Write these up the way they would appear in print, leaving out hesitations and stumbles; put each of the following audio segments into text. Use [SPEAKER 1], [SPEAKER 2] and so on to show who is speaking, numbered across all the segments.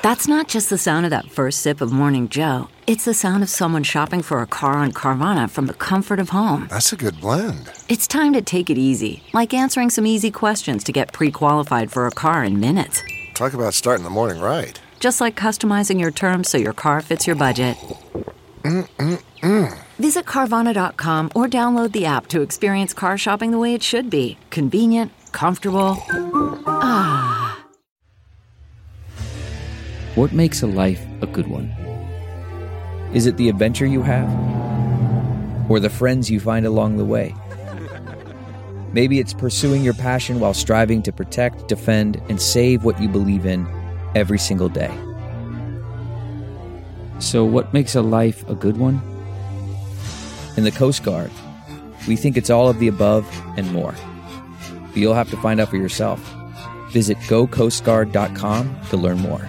[SPEAKER 1] That's not just the sound of that first sip of Morning Joe. It's the sound of someone shopping for a car on Carvana from the comfort of home.
[SPEAKER 2] That's a good blend.
[SPEAKER 1] It's time to take it easy, like answering some easy questions to get pre-qualified for a car in minutes.
[SPEAKER 2] Talk about starting the morning right.
[SPEAKER 1] Just like customizing your terms so your car fits your budget. Visit Carvana.com or download the app to experience car shopping the way it should be. Convenient, comfortable.
[SPEAKER 3] What makes a life a good one? Is it the adventure you have? Or the friends you find along the way? Maybe it's pursuing your passion while striving to protect, defend, and save what you believe in every single day. So what makes a life a good one? In the Coast Guard, we think it's all of the above and more. But you'll have to find out for yourself. Visit gocoastguard.com to learn more.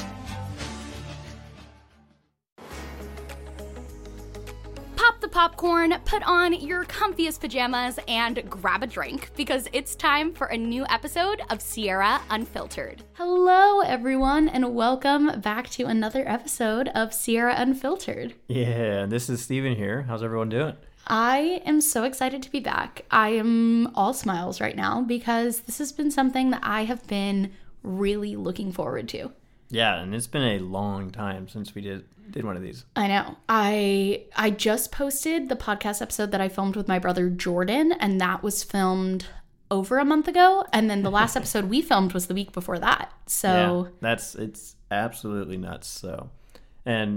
[SPEAKER 4] Popcorn, put on your comfiest pajamas, and grab a drink because it's time for a new episode of Sierra Unfiltered. Hello, everyone, and welcome back to another episode of Sierra Unfiltered.
[SPEAKER 5] Yeah, this is Steven here. How's everyone doing?
[SPEAKER 4] I am so excited to be back. I am all smiles right now because this has been something that I have been really looking forward to.
[SPEAKER 5] Yeah, and it's been a long time since we did one of these.
[SPEAKER 4] I know. I just posted the podcast episode that I filmed with my brother Jordan, and that was filmed over a month ago. And then the last episode we filmed was the week before that. So
[SPEAKER 5] yeah, it's absolutely nuts. So, and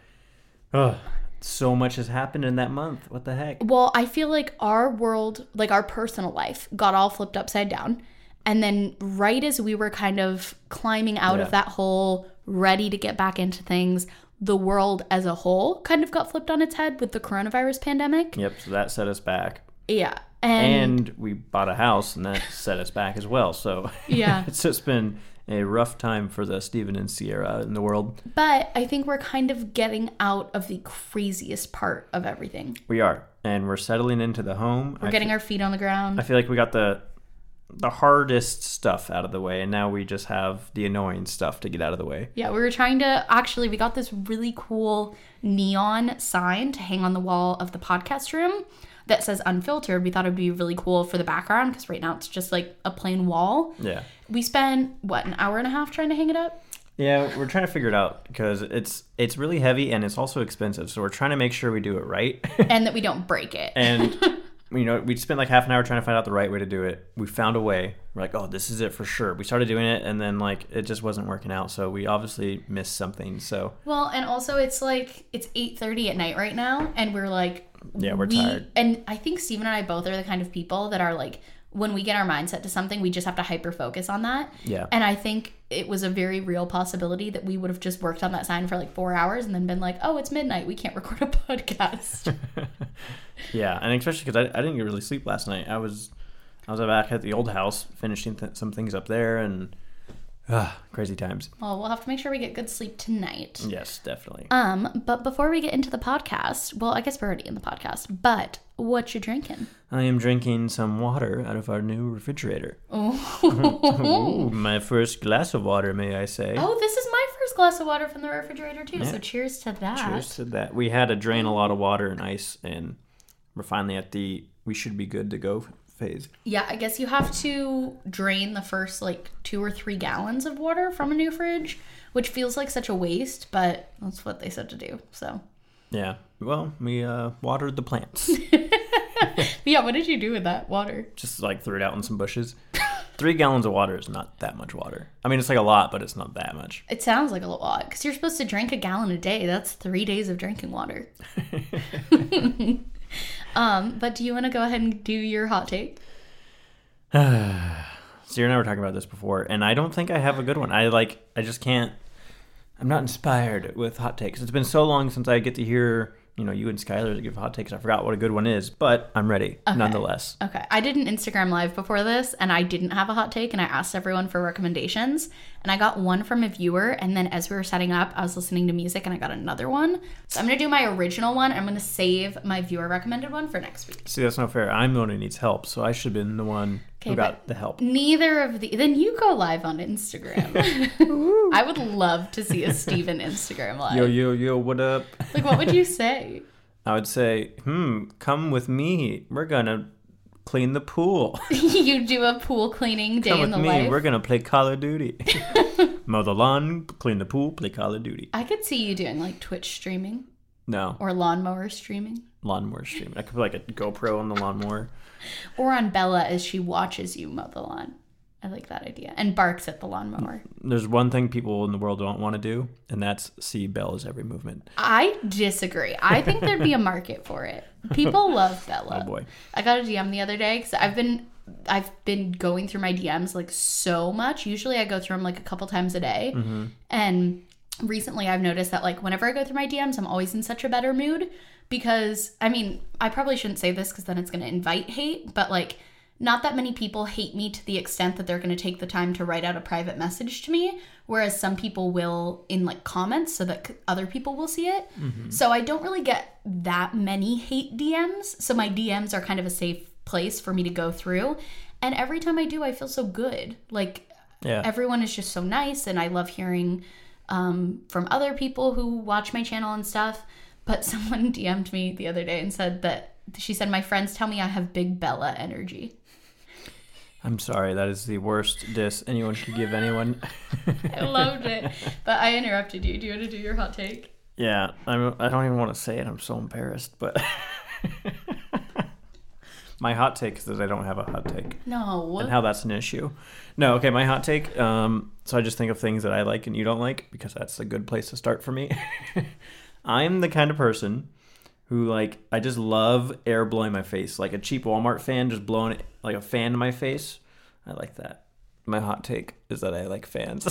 [SPEAKER 5] so much has happened in that month. What the heck?
[SPEAKER 4] Well, I feel like our world, like our personal life, got all flipped upside down. And then right as we were kind of climbing out of that hole, ready to get back into things, the world as a whole kind of got flipped on its head with the coronavirus pandemic.
[SPEAKER 5] Yep, so that set us back.
[SPEAKER 4] Yeah.
[SPEAKER 5] And we bought a house, and that set us back as well. So
[SPEAKER 4] yeah,
[SPEAKER 5] it's just been a rough time for the Steven and Sierra in the world.
[SPEAKER 4] But I think we're kind of getting out of the craziest part of everything.
[SPEAKER 5] We are. And we're settling into the home.
[SPEAKER 4] We're getting our feet on the ground.
[SPEAKER 5] I feel like we got the hardest stuff out of the way, and now we just have the annoying stuff to get out of the way.
[SPEAKER 4] Yeah, we were trying to we got this really cool neon sign to hang on the wall of the podcast room that says Unfiltered. We thought it'd be really cool for the background because right now it's just like a plain wall.
[SPEAKER 5] Yeah.
[SPEAKER 4] We spent an hour and a half trying to hang it up?
[SPEAKER 5] Yeah, we're trying to figure it out because it's really heavy and it's also expensive. So we're trying to make sure we do it right.
[SPEAKER 4] And that we don't break it.
[SPEAKER 5] And we spent like half an hour trying to find out the right way to do it. We found a way. We're like, oh, this is it for sure. We started doing it, and then like it just wasn't working out. So we obviously missed something. So
[SPEAKER 4] well, and also it's 8:30 at night right now, and we're like,
[SPEAKER 5] yeah, we're tired.
[SPEAKER 4] And I think Steven and I both are the kind of people that are like, when we get our mindset to something, we just have to hyper focus on that.
[SPEAKER 5] Yeah.
[SPEAKER 4] And I think it was a very real possibility that we would have just worked on that sign for like 4 hours and then been like, oh, it's midnight. We can't record a podcast.
[SPEAKER 5] Yeah. And especially because I didn't get really sleep last night. I was back at the old house finishing some things up there, and crazy times.
[SPEAKER 4] Well, we'll have to make sure we get good sleep tonight.
[SPEAKER 5] Yes, definitely.
[SPEAKER 4] But before we get into the podcast, well, I guess we're already in the podcast, but what you drinking?
[SPEAKER 5] I am drinking some water out of our new refrigerator.
[SPEAKER 4] Oh,
[SPEAKER 5] my first glass of water, may I say.
[SPEAKER 4] Oh, this is my first glass of water from the refrigerator too, so cheers to that.
[SPEAKER 5] Cheers to that. We had to drain a lot of water and ice, and we're finally at the we should be good to go phase.
[SPEAKER 4] Yeah, I guess you have to drain the first 2 or 3 gallons of water from a new fridge, which feels like such a waste, but that's what they said to do. So
[SPEAKER 5] yeah, well, we watered the plants.
[SPEAKER 4] Yeah, what did you do with that water?
[SPEAKER 5] Just threw it out in some bushes. 3 gallons of water is not that much water. I mean, it's a lot, but it's not that much.
[SPEAKER 4] It sounds like a lot because you're supposed to drink a gallon a day. That's 3 days of drinking water. But do you want to go ahead and do your hot take?
[SPEAKER 5] Sierra and I were talking about this before, and I don't think I have a good one. I just can't. I'm not inspired with hot takes. It's been so long since I get to hear you and Skylar give hot takes. I forgot what a good one is, but I'm ready nonetheless.
[SPEAKER 4] Okay. I did an Instagram live before this, and I didn't have a hot take, and I asked everyone for recommendations, and I got one from a viewer, and then as we were setting up, I was listening to music, and I got another one. So I'm going to do my original one, and I'm going to save my viewer recommended one for next week.
[SPEAKER 5] See, that's not fair. I'm the one who needs help, so I should have been the one who got the help.
[SPEAKER 4] Neither of the... Then you go live on Instagram. I would love to see a Steven Instagram live.
[SPEAKER 5] Yo, what up?
[SPEAKER 4] Like, what would you say?
[SPEAKER 5] I would say, come with me. We're going to clean the pool.
[SPEAKER 4] You do a pool cleaning day in the life?
[SPEAKER 5] Come with me. We're going to play Call of Duty. Mow the lawn, clean the pool, play Call of Duty.
[SPEAKER 4] I could see you doing, like, Twitch streaming.
[SPEAKER 5] No.
[SPEAKER 4] Or lawnmower streaming.
[SPEAKER 5] Lawnmower streaming. I could put, like, a GoPro on the lawnmower.
[SPEAKER 4] Or on Bella as she watches you mow the lawn. I like that idea. And barks at the lawnmower.
[SPEAKER 5] There's one thing people in the world don't want to do, and that's see Bella's every movement.
[SPEAKER 4] I disagree. I think there'd be a market for it. People love Bella.
[SPEAKER 5] Oh boy.
[SPEAKER 4] I got a DM the other day because I've been going through my DMs like so much. Usually I go through them like a couple times a day. Mm-hmm. And recently I've noticed that like whenever I go through my DMs, I'm always in such a better mood because, I mean, I probably shouldn't say this because then it's going to invite hate, but like not that many people hate me to the extent that they're going to take the time to write out a private message to me, whereas some people will in like comments so that other people will see it. Mm-hmm. So I don't really get that many hate DMs. So my DMs are kind of a safe place for me to go through. And every time I do, I feel so good. Like everyone is just so nice. And I love hearing from other people who watch my channel and stuff. But someone DM'd me the other day and said that she said, my friends tell me I have big Bella energy.
[SPEAKER 5] I'm sorry, that is the worst diss anyone could give anyone.
[SPEAKER 4] I loved it. But I interrupted you. Do you want to do your hot take?
[SPEAKER 5] Yeah, I don't even want to say it. I'm so embarrassed. But my hot take is that I don't have a hot take.
[SPEAKER 4] No.
[SPEAKER 5] And how that's an issue. No, okay, my hot take. So I just think of things that I like and you don't like because that's a good place to start for me. I'm the kind of person who, like, I just love air blowing my face. Like a cheap Walmart fan just blowing like a fan in my face. I like that. My hot take is that I like fans.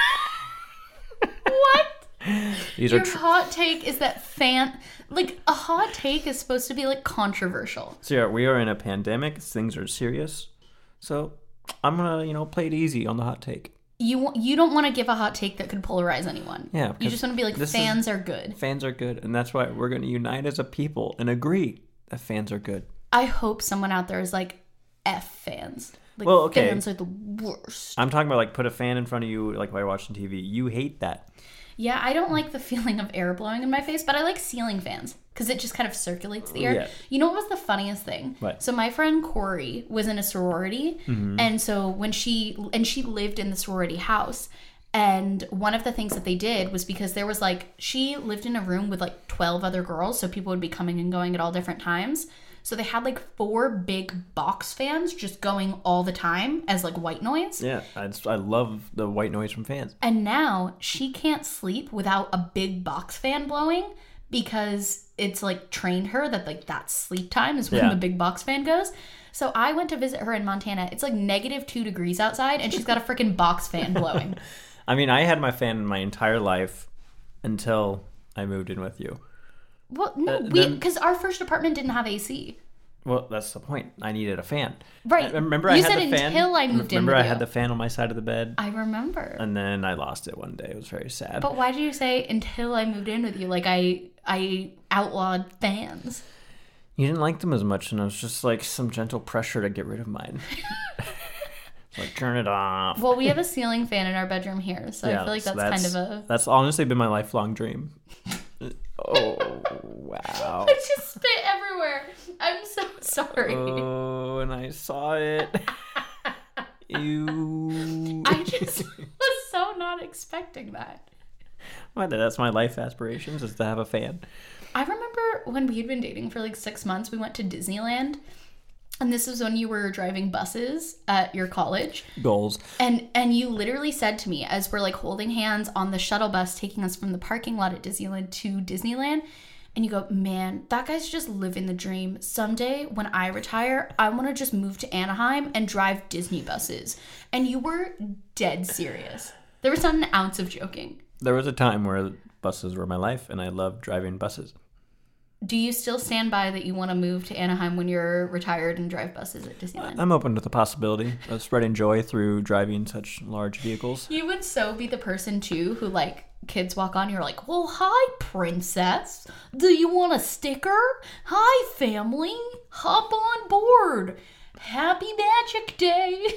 [SPEAKER 4] What?
[SPEAKER 5] Your
[SPEAKER 4] hot take is that like, a hot take is supposed to be, like, controversial.
[SPEAKER 5] So, yeah, we are in a pandemic. Things are serious. So, I'm going to, play it easy on the hot take.
[SPEAKER 4] You don't want to give a hot take that could polarize anyone.
[SPEAKER 5] Yeah.
[SPEAKER 4] You just want to be like, fans are good.
[SPEAKER 5] Fans are good. And that's why we're going to unite as a people and agree that fans are good.
[SPEAKER 4] I hope someone out there is like, F fans. Like,
[SPEAKER 5] well, okay.
[SPEAKER 4] Fans are the worst.
[SPEAKER 5] I'm talking about, like, put a fan in front of you, like, while you're watching TV. You hate that.
[SPEAKER 4] Yeah, I don't like the feeling of air blowing in my face, but I like ceiling fans because it just kind of circulates the air. Yeah. You know what was the funniest thing?
[SPEAKER 5] What?
[SPEAKER 4] So my friend Corey was in a sorority, and so when she lived in the sorority house, and one of the things that they did was because there was like, she lived in a room with like 12 other girls, so people would be coming and going at all different times. So they had like 4 big box fans just going all the time as like white noise.
[SPEAKER 5] Yeah, I love the white noise from fans.
[SPEAKER 4] And now she can't sleep without a big box fan blowing because it's like trained her that like that's sleep time is when the big box fan goes. So I went to visit her in Montana. It's like -2 degrees outside and she's got a freaking box fan blowing.
[SPEAKER 5] I mean, I had my fan my entire life until I moved in with you.
[SPEAKER 4] Well, no, because our first apartment didn't have AC.
[SPEAKER 5] Well, that's the point. I needed a fan.
[SPEAKER 4] Right.
[SPEAKER 5] Remember,
[SPEAKER 4] you
[SPEAKER 5] I
[SPEAKER 4] said
[SPEAKER 5] had the fan.
[SPEAKER 4] Until I moved in with you.
[SPEAKER 5] Remember, I had the fan on my side of the bed.
[SPEAKER 4] I remember.
[SPEAKER 5] And then I lost it one day. It was very sad.
[SPEAKER 4] But why did you say until I moved in with you? Like I outlawed fans.
[SPEAKER 5] You didn't like them as much, and it was just like some gentle pressure to get rid of mine. Like, turn it off.
[SPEAKER 4] Well, we have a ceiling fan in our bedroom here, so I feel like that's kind of a...
[SPEAKER 5] That's honestly been my lifelong dream. Oh, wow.
[SPEAKER 4] I just spit everywhere. I'm so sorry.
[SPEAKER 5] Oh, and I saw it. Ew.
[SPEAKER 4] I just was so not expecting that.
[SPEAKER 5] That's my life aspirations, is to have a fan.
[SPEAKER 4] I remember when we had been dating for like 6 months, we went to Disneyland. And this was when you were driving buses at your college.
[SPEAKER 5] Goals.
[SPEAKER 4] And you literally said to me, as we're like holding hands on the shuttle bus taking us from the parking lot at Disneyland to Disneyland, and you go, man, that guy's just living the dream. Someday when I retire, I want to just move to Anaheim and drive Disney buses. And you were dead serious. There was not an ounce of joking.
[SPEAKER 5] There was a time where buses were my life, and I loved driving buses.
[SPEAKER 4] Do you still stand by that you want to move to Anaheim when you're retired and drive buses at Disneyland?
[SPEAKER 5] I'm open to the possibility of spreading joy through driving such large vehicles.
[SPEAKER 4] You would so be the person, too, who, like, kids walk on, you're like, well, hi, princess. Do you want a sticker? Hi, family. Hop on board. Happy Magic Day.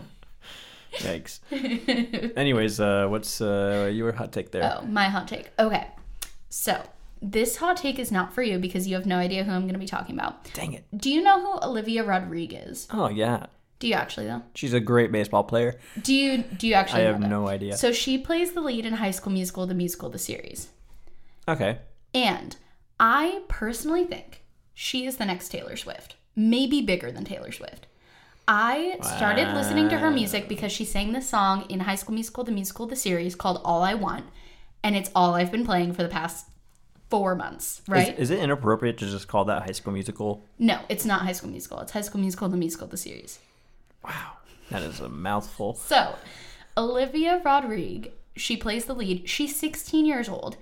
[SPEAKER 5] Yikes. Anyways, what's your hot take there?
[SPEAKER 4] Oh, my hot take. Okay. So, this hot take is not for you because you have no idea who I'm going to be talking about.
[SPEAKER 5] Dang it.
[SPEAKER 4] Do you know who Olivia Rodrigo is?
[SPEAKER 5] Oh, yeah.
[SPEAKER 4] Do you actually, though?
[SPEAKER 5] She's a great baseball player.
[SPEAKER 4] Do you actually
[SPEAKER 5] I
[SPEAKER 4] know
[SPEAKER 5] have
[SPEAKER 4] that?
[SPEAKER 5] no idea.
[SPEAKER 4] So, she plays the lead in High School Musical, the series.
[SPEAKER 5] Okay.
[SPEAKER 4] And I personally think she is the next Taylor Swift. Maybe bigger than Taylor Swift. I started listening to her music because she sang this song in High School Musical, the series called All I Want. And it's all I've been playing for the past 4 months, right?
[SPEAKER 5] Is it inappropriate to just call that High School Musical?
[SPEAKER 4] No, it's not High School Musical. It's High School Musical, the series.
[SPEAKER 5] Wow. That is a mouthful.
[SPEAKER 4] So, Olivia Rodrigo, she plays the lead. She's 16 years old.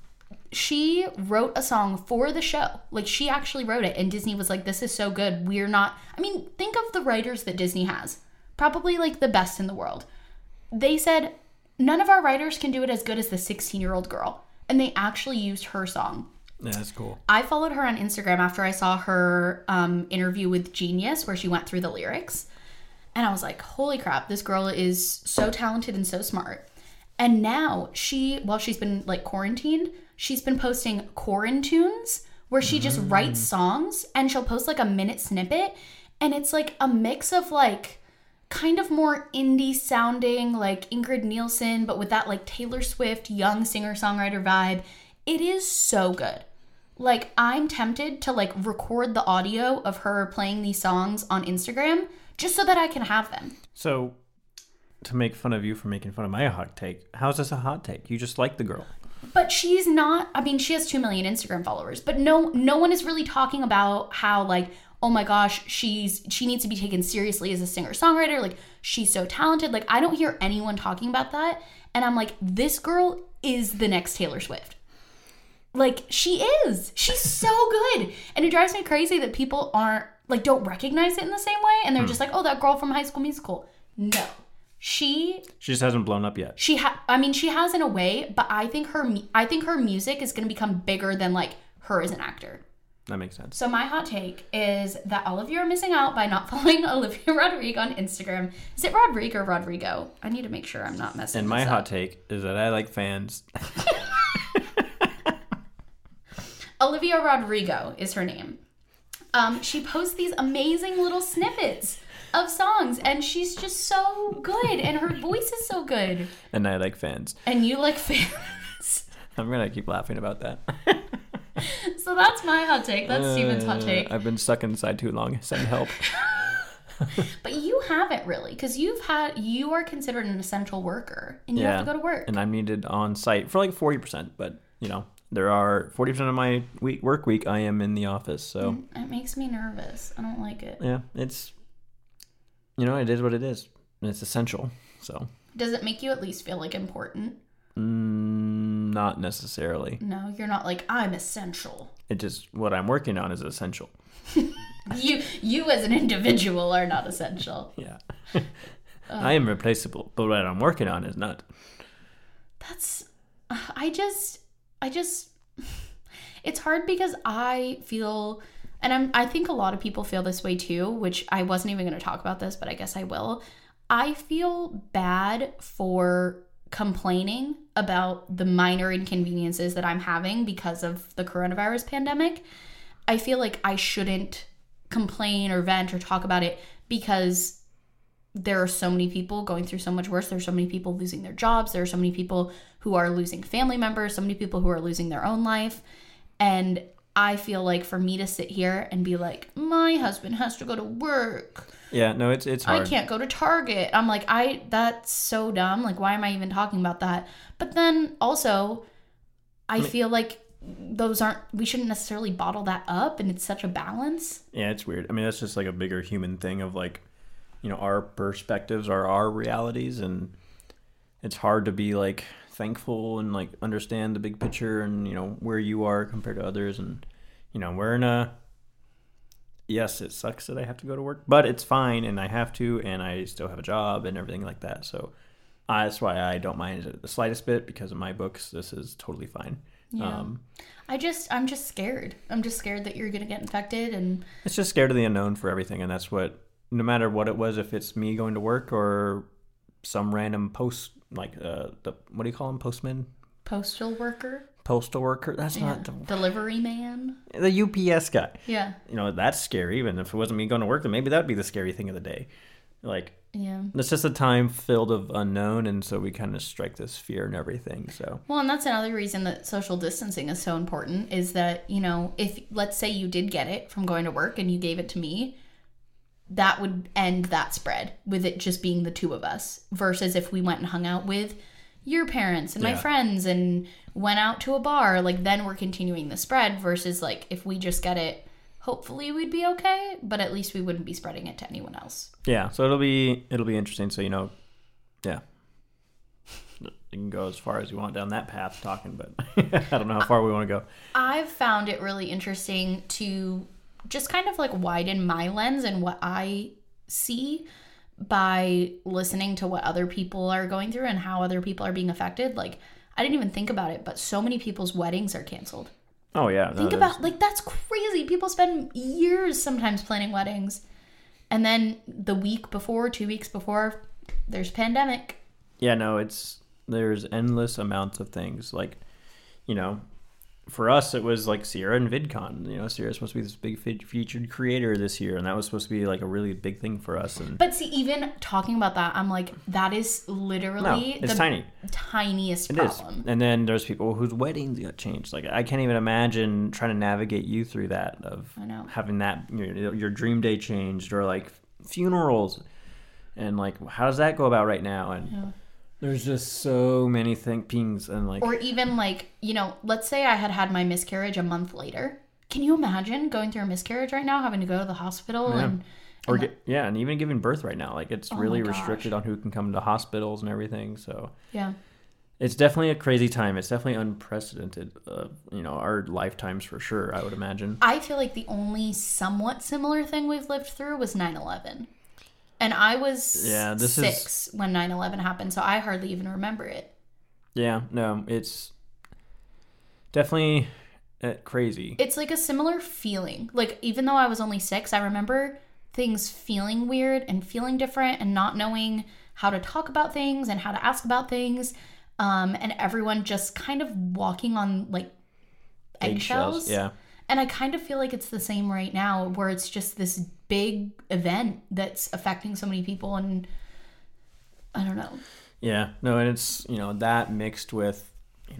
[SPEAKER 4] She wrote a song for the show. Like, she actually wrote it, and Disney was like, this is so good. We're not... I mean, think of the writers that Disney has. Probably, like, the best in the world. They said, none of our writers can do it as good as the 16-year-old girl. And they actually used her song.
[SPEAKER 5] Yeah, that's cool.
[SPEAKER 4] I followed her on Instagram after I saw her interview with Genius, where she went through the lyrics. And I was like, holy crap, this girl is so talented and so smart. And now while she's been, like, quarantined... she's been posting Quarantunes, where she just writes songs, and she'll post like a minute snippet, and it's like a mix of like kind of more indie sounding, like Ingrid Nielsen, but with that like Taylor Swift young singer-songwriter vibe. It is so good. Like, I'm tempted to like record the audio of her playing these songs on Instagram just so that I can have them.
[SPEAKER 5] So, to make fun of you for making fun of my hot take, how's this a hot take? You just like the girl.
[SPEAKER 4] But she's not, I mean, she has 2 million Instagram followers, but no one is really talking about how, like, oh my gosh, she needs to be taken seriously as a singer-songwriter. Like, she's so talented. Like, I don't hear anyone talking about that. And I'm like, this girl is the next Taylor Swift. Like, she is. She's so good. And it drives me crazy that people don't recognize it in the same way. And they're just like, oh, that girl from High School Musical. No. She
[SPEAKER 5] just hasn't blown up yet.
[SPEAKER 4] She has in a way, but I think her music is going to become bigger than like her as an actor.
[SPEAKER 5] That makes sense.
[SPEAKER 4] So my hot take is that all of you are missing out by not following Olivia Rodrigo on Instagram. Is it Rodrigo or Rodrigo? I need to make sure I'm not messing.
[SPEAKER 5] And my hot take is that I like fans.
[SPEAKER 4] Olivia Rodrigo is her name. She posts these amazing little snippets of songs, and she's just so good, and her voice is so good.
[SPEAKER 5] And I like fans.
[SPEAKER 4] And you like fans.
[SPEAKER 5] I'm gonna keep laughing about that.
[SPEAKER 4] So that's my hot take. That's Steven's hot take.
[SPEAKER 5] I've been stuck inside too long. Send help.
[SPEAKER 4] But you haven't really, because you are considered an essential worker, and you have to go to work.
[SPEAKER 5] And I'm needed on site for like 40%, but you know, there are 40% of my work week I am in the office, so
[SPEAKER 4] it makes me nervous. I don't like it.
[SPEAKER 5] Yeah, it's, you know, it is what it is. It's essential. So
[SPEAKER 4] does it make you at least feel like important?
[SPEAKER 5] Not necessarily.
[SPEAKER 4] No, you're not like, I'm essential.
[SPEAKER 5] It just, what I'm working on is essential.
[SPEAKER 4] You as an individual are not essential.
[SPEAKER 5] Yeah. I am replaceable, but what I'm working on is not.
[SPEAKER 4] I just it's hard because I feel, and I think a lot of people feel this way too, which I wasn't even going to talk about this, but I guess I will. I feel bad for complaining about the minor inconveniences that I'm having because of the coronavirus pandemic. I feel like I shouldn't complain or vent or talk about it because there are so many people going through so much worse. There's so many people losing their jobs. There are so many people who are losing family members, so many people who are losing their own life. And I feel like for me to sit here and be like, my husband has to go to work.
[SPEAKER 5] Yeah, no, it's hard.
[SPEAKER 4] I can't go to Target. I'm like, that's so dumb. Like, why am I even talking about that? But then also, I feel like we shouldn't necessarily bottle that up, and it's such a balance.
[SPEAKER 5] Yeah, it's weird. I mean, that's just like a bigger human thing of like, you know, our perspectives are our realities, and it's hard to be like thankful and like understand the big picture and, you know, where you are compared to others. And, you know, yes, it sucks that I have to go to work, but it's fine, and I have to, and I still have a job and everything like that. So that's why I don't mind it the slightest bit, because in my books, this is totally fine.
[SPEAKER 4] Yeah. I'm just scared. I'm just scared that you're going to get infected, and
[SPEAKER 5] it's just scared of the unknown for everything. And that's what, no matter what it was, if it's me going to work or some random post, like what do you call them, postman?
[SPEAKER 4] Postal worker?
[SPEAKER 5] Postal worker? That's not...
[SPEAKER 4] Delivery man?
[SPEAKER 5] The UPS guy.
[SPEAKER 4] Yeah.
[SPEAKER 5] That's scary. Even if it wasn't me going to work, then maybe that would be the scary thing of the day.
[SPEAKER 4] Yeah.
[SPEAKER 5] It's just a time filled of unknown, and so we kind of strike this fear and everything, so.
[SPEAKER 4] Well, and that's another reason that social distancing is so important, is that, if, let's say you did get it from going to work and you gave it to me, that would end that spread with it just being the two of us, versus if we went and hung out with your parents and my friends and went out to a bar, then we're continuing the spread, versus if we just get it, hopefully we'd be okay, but at least we wouldn't be spreading it to anyone else.
[SPEAKER 5] Yeah, so it'll be interesting. So, yeah. You can go as far as you want down that path talking, but I don't know how far we want to go.
[SPEAKER 4] I've found it really interesting to just kind of widen my lens and what I see by listening to what other people are going through and how other people are being affected. I didn't even think about it, but so many people's weddings are canceled.
[SPEAKER 5] Oh, yeah.
[SPEAKER 4] Think about, that's crazy. People spend years sometimes planning weddings. And then the week before, 2 weeks before, there's pandemic.
[SPEAKER 5] Yeah, no, there's endless amounts of things. For us, it was Sierra and VidCon. Sierra's supposed to be this big featured creator this year, and that was supposed to be a really big thing for us.
[SPEAKER 4] But see, even talking about that, I'm that is literally
[SPEAKER 5] it's
[SPEAKER 4] the tiniest problem.
[SPEAKER 5] It is. And then there's people whose weddings got changed. I can't even imagine trying to navigate you through that, of having that your dream day changed, or funerals, and how does that go about right now? And there's just so many things, and
[SPEAKER 4] or even let's say I had my miscarriage a month later. Can you imagine going through a miscarriage right now, having to go to the hospital and
[SPEAKER 5] even giving birth right now? It's really restricted on who can come to hospitals and everything. So
[SPEAKER 4] yeah,
[SPEAKER 5] it's definitely a crazy time. It's definitely unprecedented. Our lifetimes for sure, I would imagine.
[SPEAKER 4] I feel the only somewhat similar thing we've lived through was 9/11. And I was 6 when 9/11 happened, so I hardly even remember it.
[SPEAKER 5] Yeah, no, it's definitely crazy.
[SPEAKER 4] It's a similar feeling. Even though I was only 6, I remember things feeling weird and feeling different and not knowing how to talk about things and how to ask about things. And everyone just kind of walking on, eggshells.
[SPEAKER 5] Yeah.
[SPEAKER 4] And I kind of feel it's the same right now, where it's just this big event that's affecting so many people, and I don't know.
[SPEAKER 5] Yeah, no, and it's, that mixed with,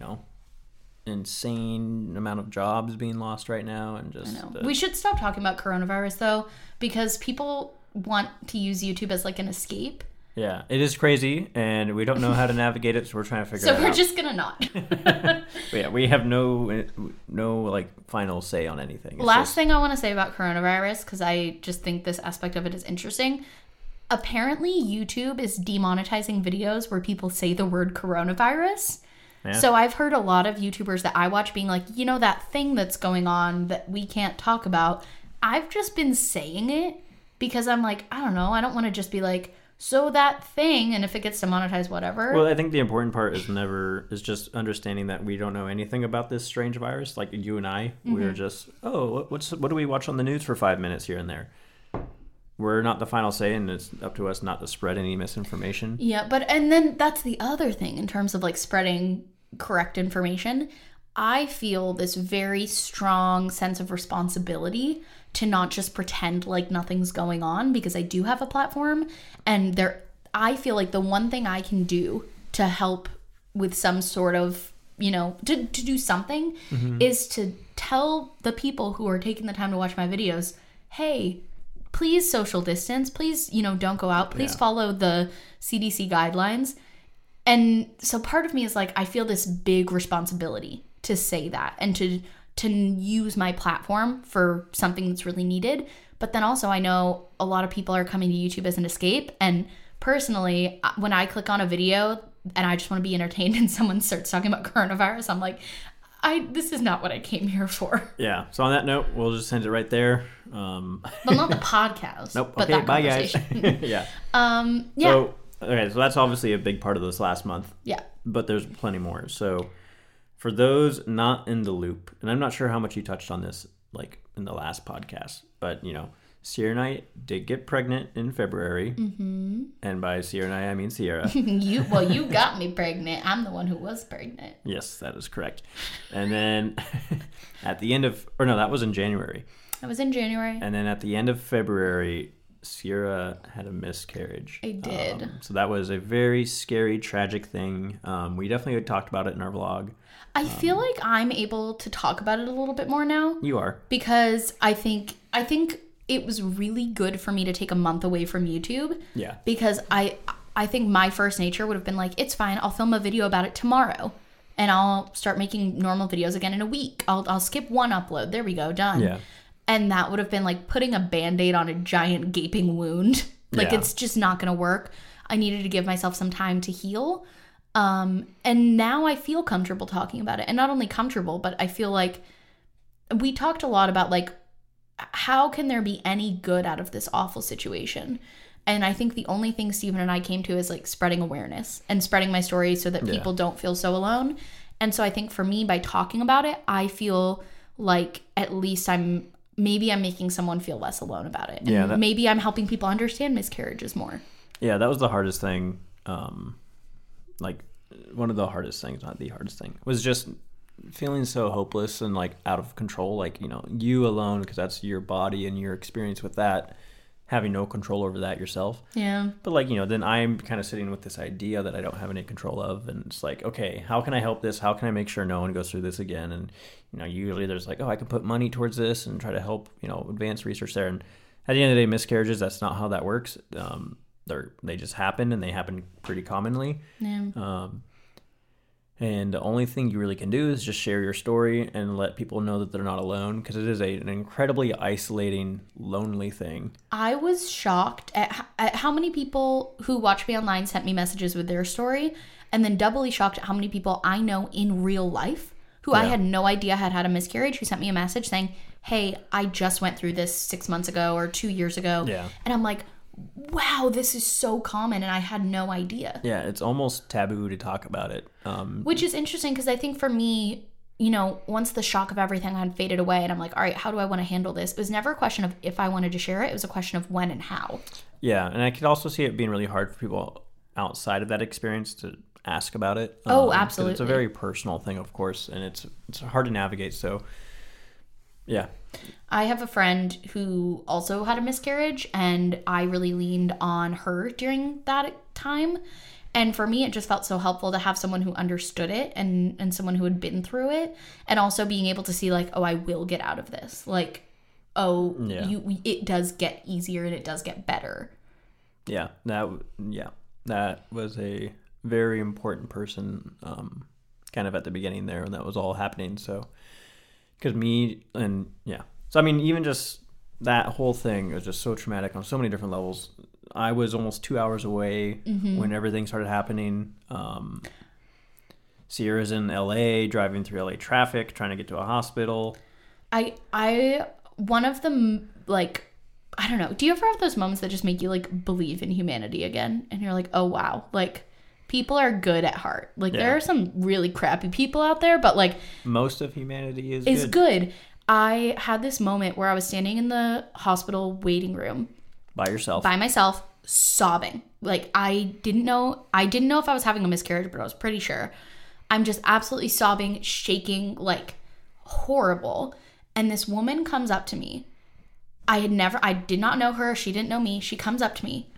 [SPEAKER 5] insane amount of jobs being lost right now, and just...
[SPEAKER 4] We should stop talking about coronavirus, though, because people want to use YouTube as an escape.
[SPEAKER 5] Yeah, it is crazy, and we don't know how to navigate it, so we're trying to figure it out.
[SPEAKER 4] So we're just gonna not.
[SPEAKER 5] Yeah, we have no final say on anything.
[SPEAKER 4] Last thing I want to say about coronavirus, because I just think this aspect of it is interesting. Apparently, YouTube is demonetizing videos where people say the word coronavirus. Yeah. So I've heard a lot of YouTubers that I watch being that thing that's going on that we can't talk about. I've just been saying it because I'm I don't know. I don't want to just be so that thing, and if it gets demonetized, whatever.
[SPEAKER 5] Well, I think the important part is just understanding that we don't know anything about this strange virus. You and I, we're just, what do we watch on the news for 5 minutes here and there? We're not the final say, and it's up to us not to spread any misinformation.
[SPEAKER 4] Yeah, and then that's the other thing in terms of spreading correct information. I feel this very strong sense of responsibility to not just pretend nothing's going on, because I do have a platform, and I feel the one thing I can do to help with some sort of, to do something is to tell the people who are taking the time to watch my videos, hey, please social distance, please, don't go out, please follow the CDC guidelines. And so part of me is I feel this big responsibility to say that and to use my platform for something that's really needed. But then also I know a lot of people are coming to YouTube as an escape. And personally, when I click on a video and I just want to be entertained and someone starts talking about coronavirus, I'm this is not what I came here for.
[SPEAKER 5] Yeah. So on that note, we'll just end it right there.
[SPEAKER 4] Well, not the podcast.
[SPEAKER 5] Nope.
[SPEAKER 4] But
[SPEAKER 5] okay,
[SPEAKER 4] that
[SPEAKER 5] bye guys.
[SPEAKER 4] Yeah.
[SPEAKER 5] So, okay, so that's obviously a big part of this last month.
[SPEAKER 4] Yeah.
[SPEAKER 5] But there's plenty more. So for those not in the loop, and I'm not sure how much you touched on this in the last podcast, but Sierra and I did get pregnant in February. Mm-hmm. And by Sierra and I mean Sierra.
[SPEAKER 4] You got me pregnant. I'm the one who was pregnant.
[SPEAKER 5] Yes, that is correct. And then at the end of, or no, that was in January.
[SPEAKER 4] That was in January.
[SPEAKER 5] And then at the end of February, Sierra had a miscarriage.
[SPEAKER 4] I did.
[SPEAKER 5] So that was a very scary, tragic thing. We definitely talked about it in our vlog.
[SPEAKER 4] I feel like I'm able to talk about it a little bit more now.
[SPEAKER 5] You are.
[SPEAKER 4] Because I think it was really good for me to take a month away from YouTube.
[SPEAKER 5] Yeah.
[SPEAKER 4] Because I think my first nature would have been like, it's fine, I'll film a video about it tomorrow. And I'll start making normal videos again in a week. I'll skip one upload. There we go, done.
[SPEAKER 5] Yeah.
[SPEAKER 4] And that would have been like putting a Band-Aid on a giant gaping wound. Like, it's just not going to work. I needed to give myself some time to heal. And now I feel comfortable talking about it. And not only comfortable, but I feel like we talked a lot about like, how can there be any good out of this awful situation? And I think the only thing Steven and I came to is like spreading awareness and spreading my story so that people don't feel so alone. And so I think for me, by talking about it, I feel like at least I'm making someone feel less alone about it. And maybe I'm helping people understand miscarriages more.
[SPEAKER 5] Yeah, that was the hardest thing. Like one of the hardest things, not the hardest thing, was just feeling so hopeless and like out of control. Like, you know, you alone, because that's your body and your experience with that, having no control over that yourself.
[SPEAKER 4] Yeah.
[SPEAKER 5] But like, you know, then I'm kind of sitting with this idea that I don't have any control of. And it's like, okay, how can I help this? How can I make sure no one goes through this again? And, you know, usually there's like, oh, I can put money towards this and try to help, you know, advance research there. And at the end of the day, miscarriages, that's not how that works. They just happen, and they happen pretty commonly.
[SPEAKER 4] Yeah.
[SPEAKER 5] And the only thing you really can do is just share your story and let people know that they're not alone, because it is an incredibly isolating, lonely thing.
[SPEAKER 4] I was shocked at how many people who watch me online sent me messages with their story, and then doubly shocked at how many people I know in real life who I had no idea had a miscarriage, who sent me a message saying, hey, I just went through this 6 months ago or 2 years ago.
[SPEAKER 5] Yeah.
[SPEAKER 4] And I'm like, wow, this is so common, and I had no idea.
[SPEAKER 5] Yeah, it's almost taboo to talk about it.
[SPEAKER 4] Which is interesting, because I think for me, you know, once the shock of everything had faded away, and I'm like, all right, how do I want to handle this? It was never a question of if I wanted to share it. It was a question of when and how.
[SPEAKER 5] Yeah, and I could also see it being really hard for people outside of that experience to ask about it.
[SPEAKER 4] Oh, absolutely.
[SPEAKER 5] It's a very personal thing, of course, and it's hard to navigate. So, yeah.
[SPEAKER 4] I have a friend who also had a miscarriage, and I really leaned on her during that time. And for me, it just felt so helpful to have someone who understood it and someone who had been through it, and also being able to see like, oh, I will get out of this. Like, oh, it does get easier and it does get better.
[SPEAKER 5] Yeah, that was a very important person, kind of at the beginning there when that was all happening. So, because so I mean, even just that whole thing was just so traumatic on so many different levels. I was almost 2 hours away when everything started happening. Sierra's in LA, driving through LA traffic, trying to get to a hospital.
[SPEAKER 4] One of them, like, I don't know. Do you ever have those moments that just make you like believe in humanity again? And you're like, oh wow, like people are good at heart. Like there are some really crappy people out there, but like
[SPEAKER 5] most of humanity is
[SPEAKER 4] good. I had this moment where I was standing in the hospital waiting room by myself, sobbing. Like I didn't know if I was having a miscarriage, but I was pretty sure. I'm just absolutely sobbing, shaking, like horrible. And this woman comes up to me. I did not know her. She didn't know me. She comes up to me.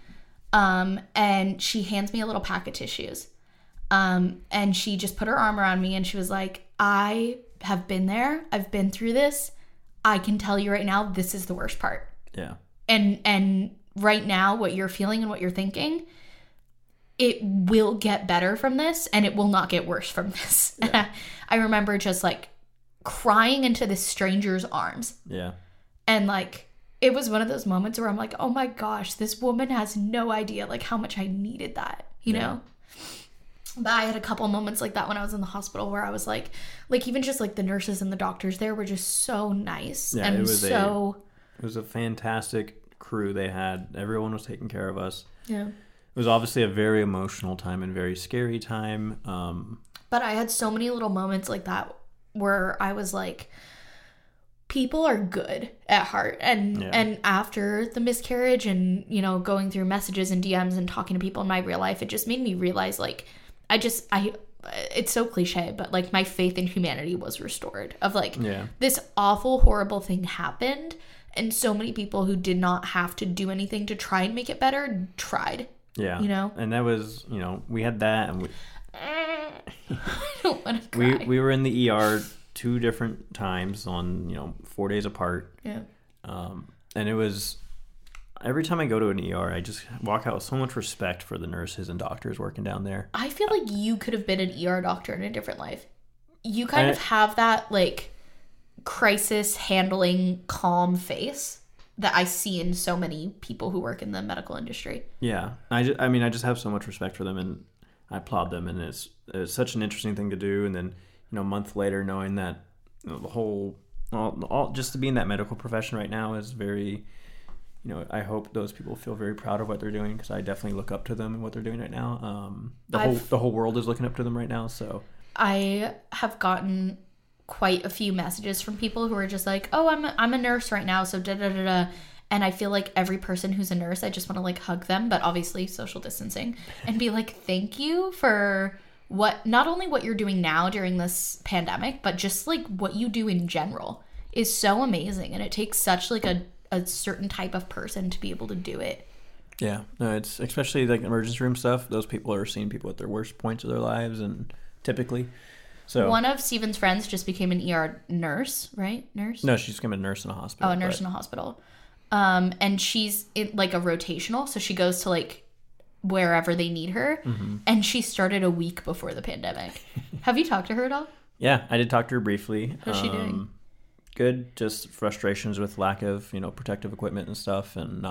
[SPEAKER 4] And she hands me a little pack of tissues. And she just put her arm around me and she was like, I have been there. I've been through this. I can tell you right now, this is the worst part.
[SPEAKER 5] Yeah.
[SPEAKER 4] And right now, what you're feeling and what you're thinking, it will get better from this and it will not get worse from this. Yeah. I remember just like crying into this stranger's arms.
[SPEAKER 5] Yeah.
[SPEAKER 4] And like, it was one of those moments where I'm like, oh my gosh, this woman has no idea like how much I needed that, you know? But I had a couple moments like that when I was in the hospital where I was like even just like the nurses and the doctors there were just so nice.
[SPEAKER 5] Yeah,
[SPEAKER 4] and
[SPEAKER 5] it was a fantastic crew they had. Everyone was taking care of us.
[SPEAKER 4] Yeah.
[SPEAKER 5] It was obviously a very emotional time and very scary time.
[SPEAKER 4] But I had so many little moments like that where I was like, people are good at heart. And after the miscarriage and, you know, going through messages and DMs and talking to people in my real life, it just made me realize, like, it's so cliche, but like my faith in humanity was restored of like this awful, horrible thing happened. And so many people who did not have to do anything to try and make it better tried. Yeah. You know?
[SPEAKER 5] And that was, you know, we had that and
[SPEAKER 4] I don't want to cry.
[SPEAKER 5] We were in the ER 2 different times on, you know, 4 days apart.
[SPEAKER 4] Yeah.
[SPEAKER 5] And it was, every time I go to an ER, I just walk out with so much respect for the nurses and doctors working down there.
[SPEAKER 4] I feel like you could have been an ER doctor in a different life. You kind of have that, like, crisis handling calm face that I see in so many people who work in the medical industry.
[SPEAKER 5] Yeah. I just have so much respect for them, and I applaud them, and it's such an interesting thing to do. And then, you know, a month later, knowing that, you know, the whole, all just to be in that medical profession right now is very, you know, I hope those people feel very proud of what they're doing, because I definitely look up to them and what they're doing right now. The whole world is looking up to them right now. So
[SPEAKER 4] I have gotten quite a few messages from people who are just like, oh, I'm a nurse right now, so da da da da. And I feel like every person who's a nurse, I just want to like hug them, but obviously social distancing, and be like, thank you for not only what you're doing now during this pandemic, but just like what you do in general is so amazing. And it takes such like a certain type of person to be able to do it.
[SPEAKER 5] Yeah, no, it's especially like emergency room stuff. Those people are seeing people at their worst points of their lives, and typically. So
[SPEAKER 4] one of Steven's friends just became an ER nurse, right? Nurse?
[SPEAKER 5] No, she's become a nurse in a hospital.
[SPEAKER 4] Oh, a nurse in a hospital. And she's in like a rotational, so she goes to like wherever they need her. Mm-hmm. And she started a week before the pandemic. Have you talked to her at all?
[SPEAKER 5] Yeah, I did talk to her briefly.
[SPEAKER 4] How's she doing?
[SPEAKER 5] Good. Just frustrations with lack of, you know, protective equipment and stuff, and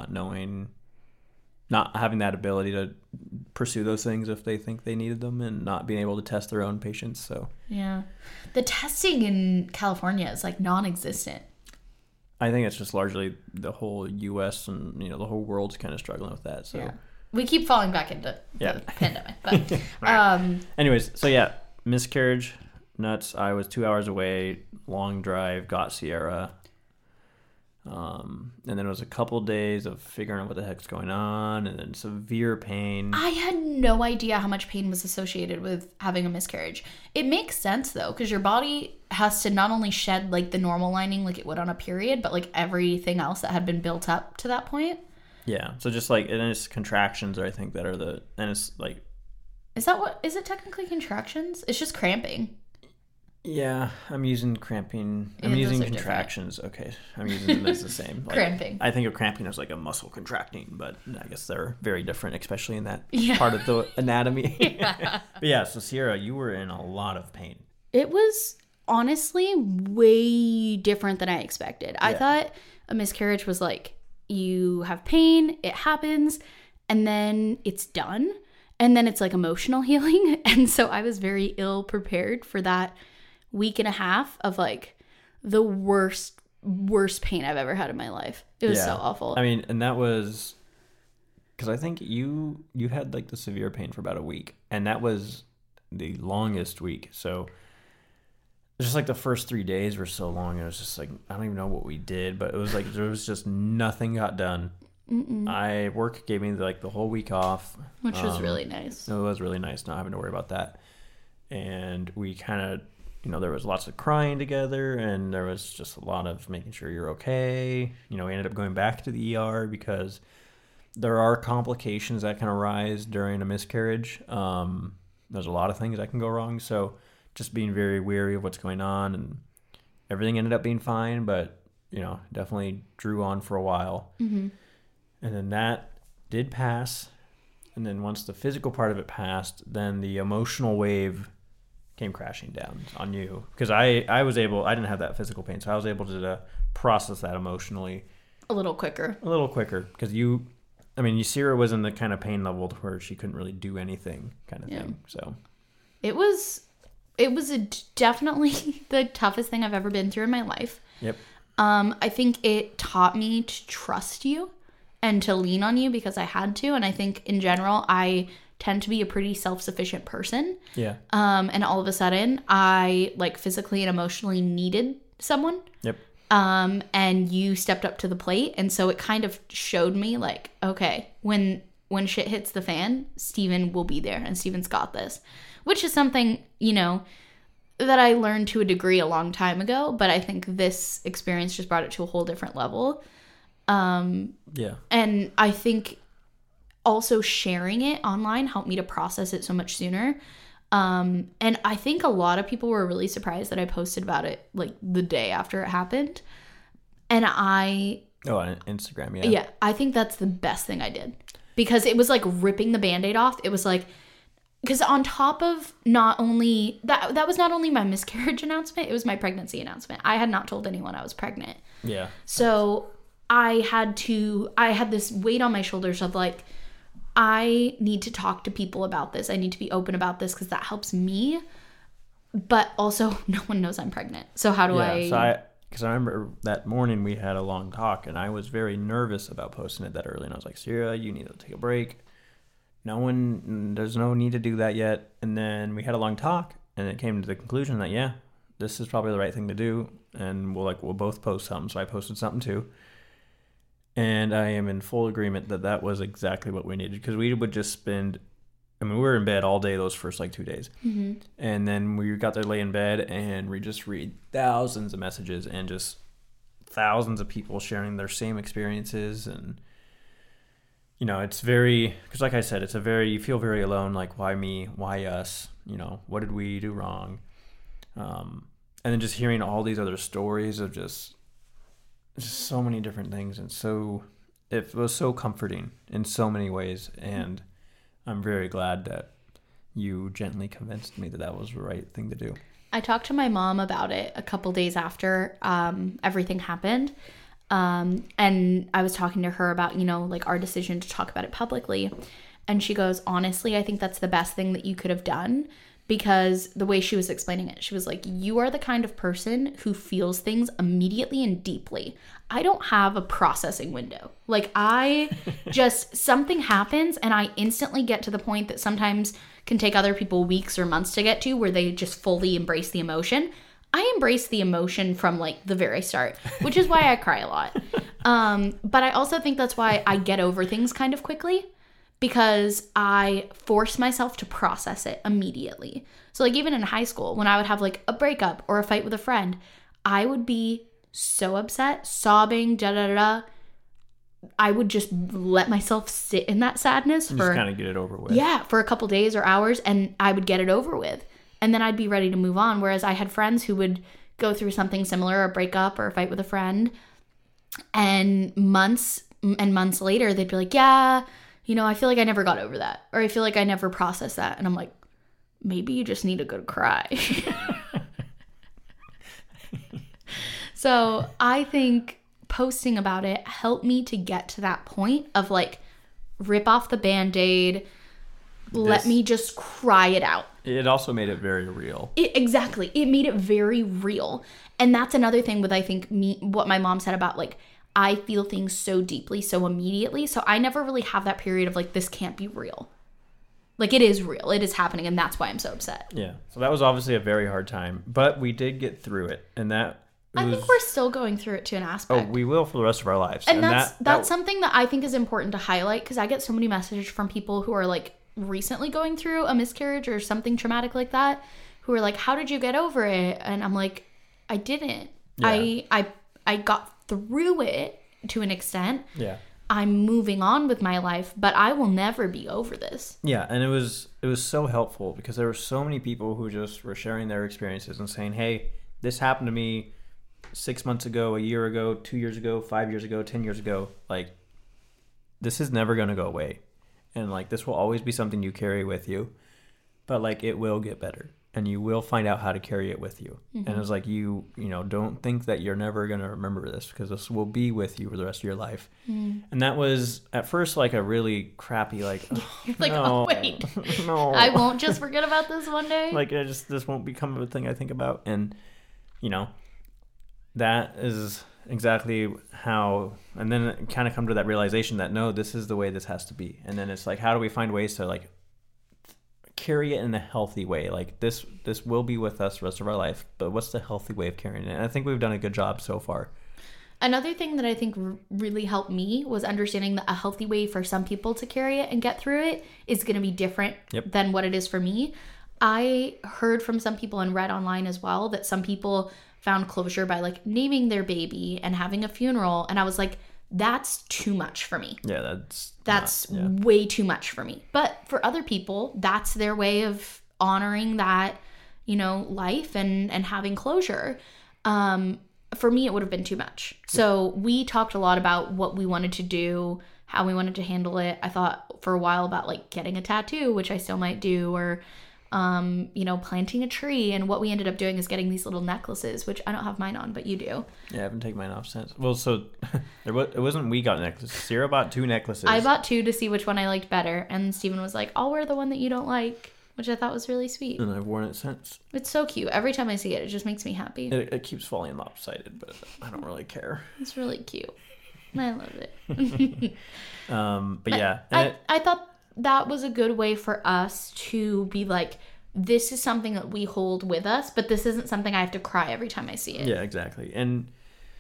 [SPEAKER 5] not having that ability to pursue those things if they think they needed them, and not being able to test their own patients. So
[SPEAKER 4] yeah, the testing in California is like non-existent.
[SPEAKER 5] I think it's just largely the whole U.S. and, you know, the whole world's kind of struggling with that. So
[SPEAKER 4] we keep falling back into the pandemic. But
[SPEAKER 5] anyways, so yeah, miscarriage, nuts. I was 2 hours away, long drive, got Sierra. And then it was a couple days of figuring out what the heck's going on, and then severe pain.
[SPEAKER 4] I had no idea how much pain was associated with having a miscarriage. It makes sense though, because your body has to not only shed like the normal lining like it would on a period, but like everything else that had been built up to that point.
[SPEAKER 5] Yeah. So just like, and it's contractions, I think, that are and it's like.
[SPEAKER 4] Is it technically contractions? It's just cramping.
[SPEAKER 5] Yeah, I'm using cramping. I'm using contractions. Different. Okay, I'm using them as the same. Like,
[SPEAKER 4] cramping.
[SPEAKER 5] I think of cramping as like a muscle contracting, but I guess they're very different, especially in that part of the anatomy. But yeah, so Sierra, you were in a lot of pain.
[SPEAKER 4] It was honestly way different than I expected. I thought a miscarriage was like, you have pain, it happens, and then it's done. And then it's like emotional healing. And so I was very ill prepared for that week and a half of like the worst pain I've ever had in my life. It was so awful.
[SPEAKER 5] I mean, and that was because I think you had like the severe pain for about a week, and that was the longest week. So just like the first 3 days were so long. It was just like, I don't even know what we did, but it was like there was just nothing got done. Work gave me like the whole week off,
[SPEAKER 4] which was really nice.
[SPEAKER 5] It was really nice not having to worry about that. And we kind of, you know, there was lots of crying together, and there was just a lot of making sure you're okay. You know, we ended up going back to the ER because there are complications that can arise during a miscarriage. There's a lot of things that can go wrong. So just being very wary of what's going on, and everything ended up being fine, but, you know, definitely drew on for a while. Mm-hmm. And then that did pass. And then once the physical part of it passed, then the emotional wave came crashing down on you. Because I didn't have that physical pain, so I was able to process that emotionally.
[SPEAKER 4] A little quicker.
[SPEAKER 5] Because Sierra was in the kind of pain level where she couldn't really do anything kind of thing. So
[SPEAKER 4] it was definitely the toughest thing I've ever been through in my life.
[SPEAKER 5] Yep.
[SPEAKER 4] I think it taught me to trust you and to lean on you because I had to. And I think in general, I tend to be a pretty self-sufficient person.
[SPEAKER 5] Yeah.
[SPEAKER 4] And all of a sudden, I like physically and emotionally needed someone.
[SPEAKER 5] Yep.
[SPEAKER 4] And you stepped up to the plate. And so it kind of showed me like, okay, when shit hits the fan, Steven will be there and Steven's got this, which is something, you know, that I learned to a degree a long time ago. But I think this experience just brought it to a whole different level.
[SPEAKER 5] Yeah.
[SPEAKER 4] And I think also sharing it online helped me to process it so much sooner. And I think a lot of people were really surprised that I posted about it like the day after it happened. And on Instagram, yeah. Yeah, I think that's the best thing I did. Because it was like ripping the Band-Aid off. It was like, because on top of not only, that was not only my miscarriage announcement, it was my pregnancy announcement. I had not told anyone I was pregnant.
[SPEAKER 5] Yeah.
[SPEAKER 4] So I had this weight on my shoulders of like, I need to talk to people about this. I need to be open about this because that helps me. But also, no one knows I'm pregnant. So how do I...
[SPEAKER 5] Because I remember that morning we had a long talk, and I was very nervous about posting it that early. And I was like, Sierra, you need to take a break. There's no need to do that yet. And then we had a long talk, and it came to the conclusion that, yeah, this is probably the right thing to do. And we'll both post something. So I posted something too. And I am in full agreement that was exactly what we needed. Because we would just spend... we were in bed all day those first 2 days. Mm-hmm. And then we got to lay in bed and we just read thousands of messages and just thousands of people sharing their same experiences. And, you know, it's very, because like I said, you feel very alone. Like, why me? Why us? You know, what did we do wrong? And then just hearing all these other stories of just so many different things. And it was so comforting in so many ways. And I'm very glad that you gently convinced me that was the right thing to do.
[SPEAKER 4] I talked to my mom about it a couple days after everything happened. And I was talking to her about, you know, like our decision to talk about it publicly. And she goes, honestly, I think that's the best thing that you could have done. Because the way she was explaining it, she was like, you are the kind of person who feels things immediately and deeply. I don't have a processing window. Like something happens and I instantly get to the point that sometimes can take other people weeks or months to get to where they just fully embrace the emotion. I embrace the emotion from like the very start, which is why I cry a lot. But I also think that's why I get over things kind of quickly. Because I force myself to process it immediately. So like even in high school, when I would have like a breakup or a fight with a friend, I would be so upset, sobbing, I would just let myself sit in that sadness
[SPEAKER 5] just kind of get it over with.
[SPEAKER 4] Yeah, for a couple days or hours, and I would get it over with. And then I'd be ready to move on. Whereas I had friends who would go through something similar, a breakup or a fight with a friend, and months and months later, they'd be like, yeah, you know, I feel like I never got over that. Or I feel like I never processed that. And I'm like, maybe you just need a good cry. So I think posting about it helped me to get to that point of like, rip off the Band-Aid, let me just cry it out.
[SPEAKER 5] It also made it very real.
[SPEAKER 4] Exactly. It made it very real. And that's another thing with, I think, what my mom said about like, I feel things so deeply, so immediately. So I never really have that period of like, this can't be real. Like it is real. It is happening. And that's why I'm so upset.
[SPEAKER 5] Yeah. So that was obviously a very hard time, but we did get through it. And I
[SPEAKER 4] think we're still going through it to an aspect.
[SPEAKER 5] Oh, we will for the rest of our lives.
[SPEAKER 4] And that's something that I think is important to highlight because I get so many messages from people who are like recently going through a miscarriage or something traumatic like that, who are like, how did you get over it? And I'm like, I didn't. Yeah. I got through it to an extent.
[SPEAKER 5] Yeah.
[SPEAKER 4] I'm moving on with my life, but I will never be over this.
[SPEAKER 5] Yeah, and it was so helpful because there were so many people who just were sharing their experiences and saying, hey, this happened to me 6 months ago, a year ago, 2 years ago, 5 years ago, 10 years ago. Like, this is never going to go away. And, like, this will always be something you carry with you. But, like, it will get better. And you will find out how to carry it with you. Mm-hmm. And it's like, you know, don't think that you're never going to remember this because this will be with you for the rest of your life. Mm. And that was, at first, like, a really crappy, like,
[SPEAKER 4] like,
[SPEAKER 5] no,
[SPEAKER 4] oh, wait.
[SPEAKER 5] No.
[SPEAKER 4] I won't just forget about this one day.
[SPEAKER 5] Like, this won't become a thing I think about. And, you know, that is exactly how, and then it kind of come to that realization that, no, this is the way this has to be. And then it's like, how do we find ways to, like, carry it in a healthy way? Like, this will be with us the rest of our life, but what's the healthy way of carrying it? And I think we've done a good job so far.
[SPEAKER 4] Another thing that I think really helped me was understanding that a healthy way for some people to carry it and get through it is going to be different than what it is for me. I heard from some people and read online as well that some people found closure by like naming their baby and having a funeral. And I was like, that's too much for me.
[SPEAKER 5] Yeah,
[SPEAKER 4] that's way too much for me. But for other people, that's their way of honoring that, you know, life and having closure. For me, it would have been too much. So we talked a lot about what we wanted to do, how we wanted to handle it. I thought for a while about like getting a tattoo, which I still might do, or, you know, planting a tree. And what we ended up doing is getting these little necklaces, which I don't have mine on, but you do.
[SPEAKER 5] Yeah, I haven't taken mine off since. Well, so it wasn't we got necklaces. Sierra bought 2 necklaces.
[SPEAKER 4] I bought 2 to see which one I liked better. And Steven was like, I'll wear the one that you don't like, which I thought was really sweet.
[SPEAKER 5] And I've worn it since.
[SPEAKER 4] It's so cute. Every time I see it, it just makes me happy.
[SPEAKER 5] It keeps falling lopsided, but I don't really care.
[SPEAKER 4] It's really cute. I love it.
[SPEAKER 5] But yeah.
[SPEAKER 4] I thought that was a good way for us to be like, this is something that we hold with us, but this isn't something I have to cry every time I see it.
[SPEAKER 5] Yeah, exactly. And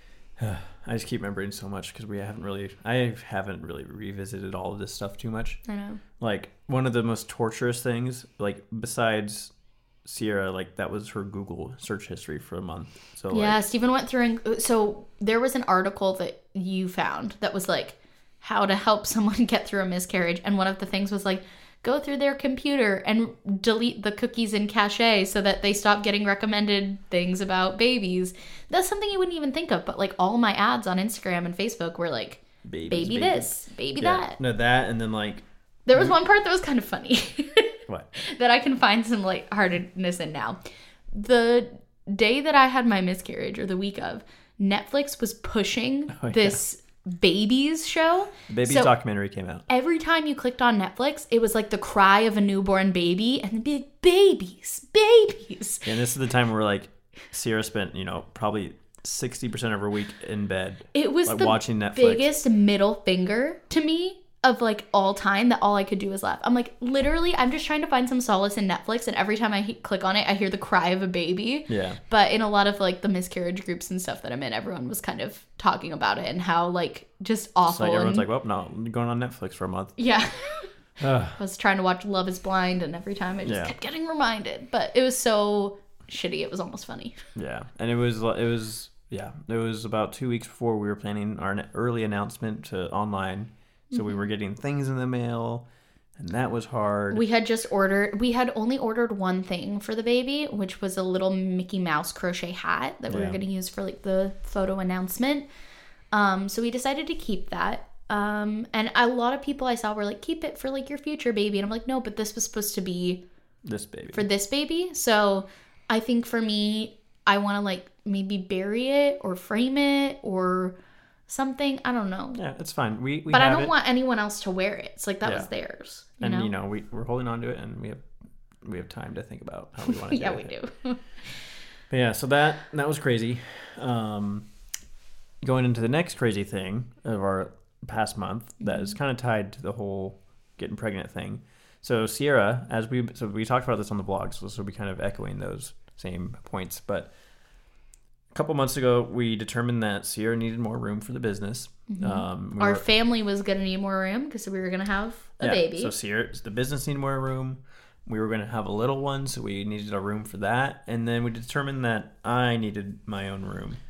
[SPEAKER 5] I just keep remembering so much because I haven't really revisited all of this stuff too much.
[SPEAKER 4] I know.
[SPEAKER 5] Like, one of the most torturous things, like, besides Sierra, like, that was her Google search history for a month. So
[SPEAKER 4] yeah,
[SPEAKER 5] like,
[SPEAKER 4] Steven went through so there was an article that you found that was like how to help someone get through a miscarriage, and one of the things was like go through their computer and delete the cookies in cache so that they stop getting recommended things about babies. That's something you wouldn't even think of, but like all my ads on Instagram and Facebook were like baby this, baby that.
[SPEAKER 5] No, that, and then like
[SPEAKER 4] there was one part that was kind of funny.
[SPEAKER 5] What?
[SPEAKER 4] That I can find some lightheartedness in now. The day that I had my miscarriage, or the week of, Netflix was pushing this babies show.
[SPEAKER 5] The babies documentary came out.
[SPEAKER 4] Every time you clicked on Netflix, it was like the cry of a newborn baby, and it'd be like, babies.
[SPEAKER 5] And this is the time where like Sierra spent, you know, probably 60% of her week in bed.
[SPEAKER 4] It was
[SPEAKER 5] like,
[SPEAKER 4] the
[SPEAKER 5] watching Netflix.
[SPEAKER 4] Biggest middle finger to me of like all time, that all I could do was laugh. I'm like, literally, I'm just trying to find some solace in Netflix, and every time I click on it, I hear the cry of a baby.
[SPEAKER 5] Yeah.
[SPEAKER 4] But in a lot of like the miscarriage groups and stuff that I'm in, everyone was kind of talking about it and how like just awful.
[SPEAKER 5] It's like everyone's like, well, no, I'm going on Netflix for a month.
[SPEAKER 4] Yeah. I was trying to watch Love is Blind, and every time I just kept getting reminded. But it was so shitty, it was almost funny.
[SPEAKER 5] Yeah. And it was about 2 weeks before we were planning our early announcement to online. So we were getting things in the mail, and that was hard. We had
[SPEAKER 4] only ordered one thing for the baby, which was a little Mickey Mouse crochet hat that we were going to use for like the photo announcement. So we decided to keep that. And a lot of people I saw were like, keep it for like your future baby. And I'm like, no, but this was supposed to be for this baby. So I think for me, I want to like maybe bury it or frame it or something. I don't know.
[SPEAKER 5] Yeah, it's fine.
[SPEAKER 4] But I don't want anyone else to wear it. It's like that was theirs. You know,
[SPEAKER 5] we're holding on to it, and we have time to think about how we want to do it.
[SPEAKER 4] Yeah, we do.
[SPEAKER 5] But yeah, so that was crazy. Going into the next crazy thing of our past month that is kind of tied to the whole getting pregnant thing. So Sierra, we talked about this on the blog, so this will be kind of echoing those same points, but a couple months ago, we determined that Sierra needed more room for the business.
[SPEAKER 4] Our family was going to need more room because we were going to have a baby. So
[SPEAKER 5] the business needed more room. We were going to have a little one, so we needed a room for that. And then we determined that I needed my own room.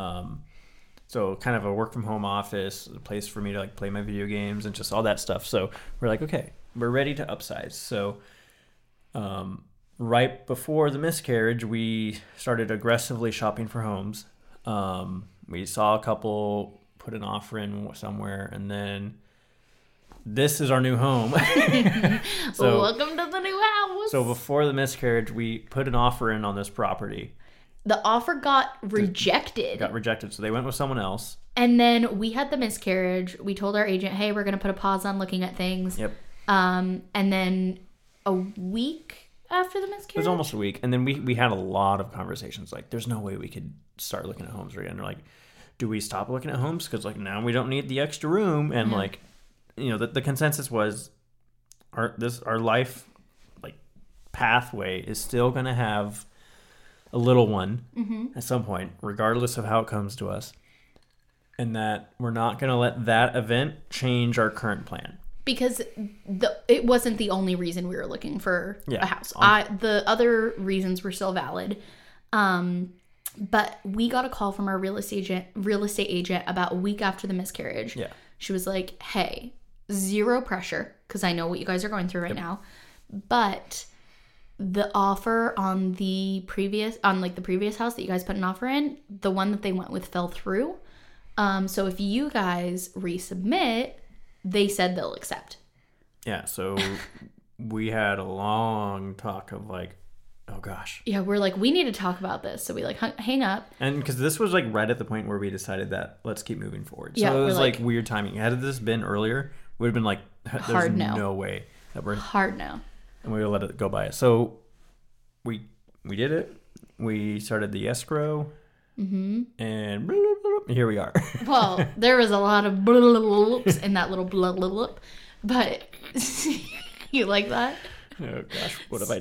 [SPEAKER 5] So kind of a work from home office, a place for me to like play my video games and just all that stuff. So we're like, okay, we're ready to upsize. So right before the miscarriage, we started aggressively shopping for homes. We saw a couple, put an offer in somewhere, and then this is our new home.
[SPEAKER 4] So, welcome to the new house.
[SPEAKER 5] So before the miscarriage, we put an offer in on this property.
[SPEAKER 4] The offer got rejected.
[SPEAKER 5] So they went with someone else.
[SPEAKER 4] And then we had the miscarriage. We told our agent, hey, we're going to put a pause on looking at things.
[SPEAKER 5] Yep.
[SPEAKER 4] And then a week after the miscarriage?
[SPEAKER 5] It was almost a week. And then we had a lot of conversations. Like, there's no way we could start looking at homes again. They're like, do we stop looking at homes? Because, like, now we don't need the extra room. And, like, you know, the consensus was our life, like, pathway is still going to have a little one at some point, regardless of how it comes to us. and that we're not going to let that event change our current plan.
[SPEAKER 4] Because it wasn't the only reason we were looking for a house. The other reasons were still valid. But we got a call from our real estate agent about a week after the miscarriage. Yeah. She was like, hey, zero pressure, because I know what you guys are going through right now. But the offer on the previous house that you guys put an offer in, the one that they went with fell through. So if you guys resubmit, they said they'll accept.
[SPEAKER 5] Yeah, so we had a long talk of like, oh gosh.
[SPEAKER 4] Yeah, we're like, we need to talk about this. So we like hang up.
[SPEAKER 5] And because this was like right at the point where we decided that let's keep moving forward. So
[SPEAKER 4] yeah,
[SPEAKER 5] it was like weird timing. Had this been earlier, we would have been like, there's no way that we're...
[SPEAKER 4] Hard no.
[SPEAKER 5] And we would let it go by. So we did it. We started the escrow. Mm-hmm. And here we are.
[SPEAKER 4] Well, there was a lot of bloops in that little blub. But you like that?
[SPEAKER 5] Oh gosh, what have I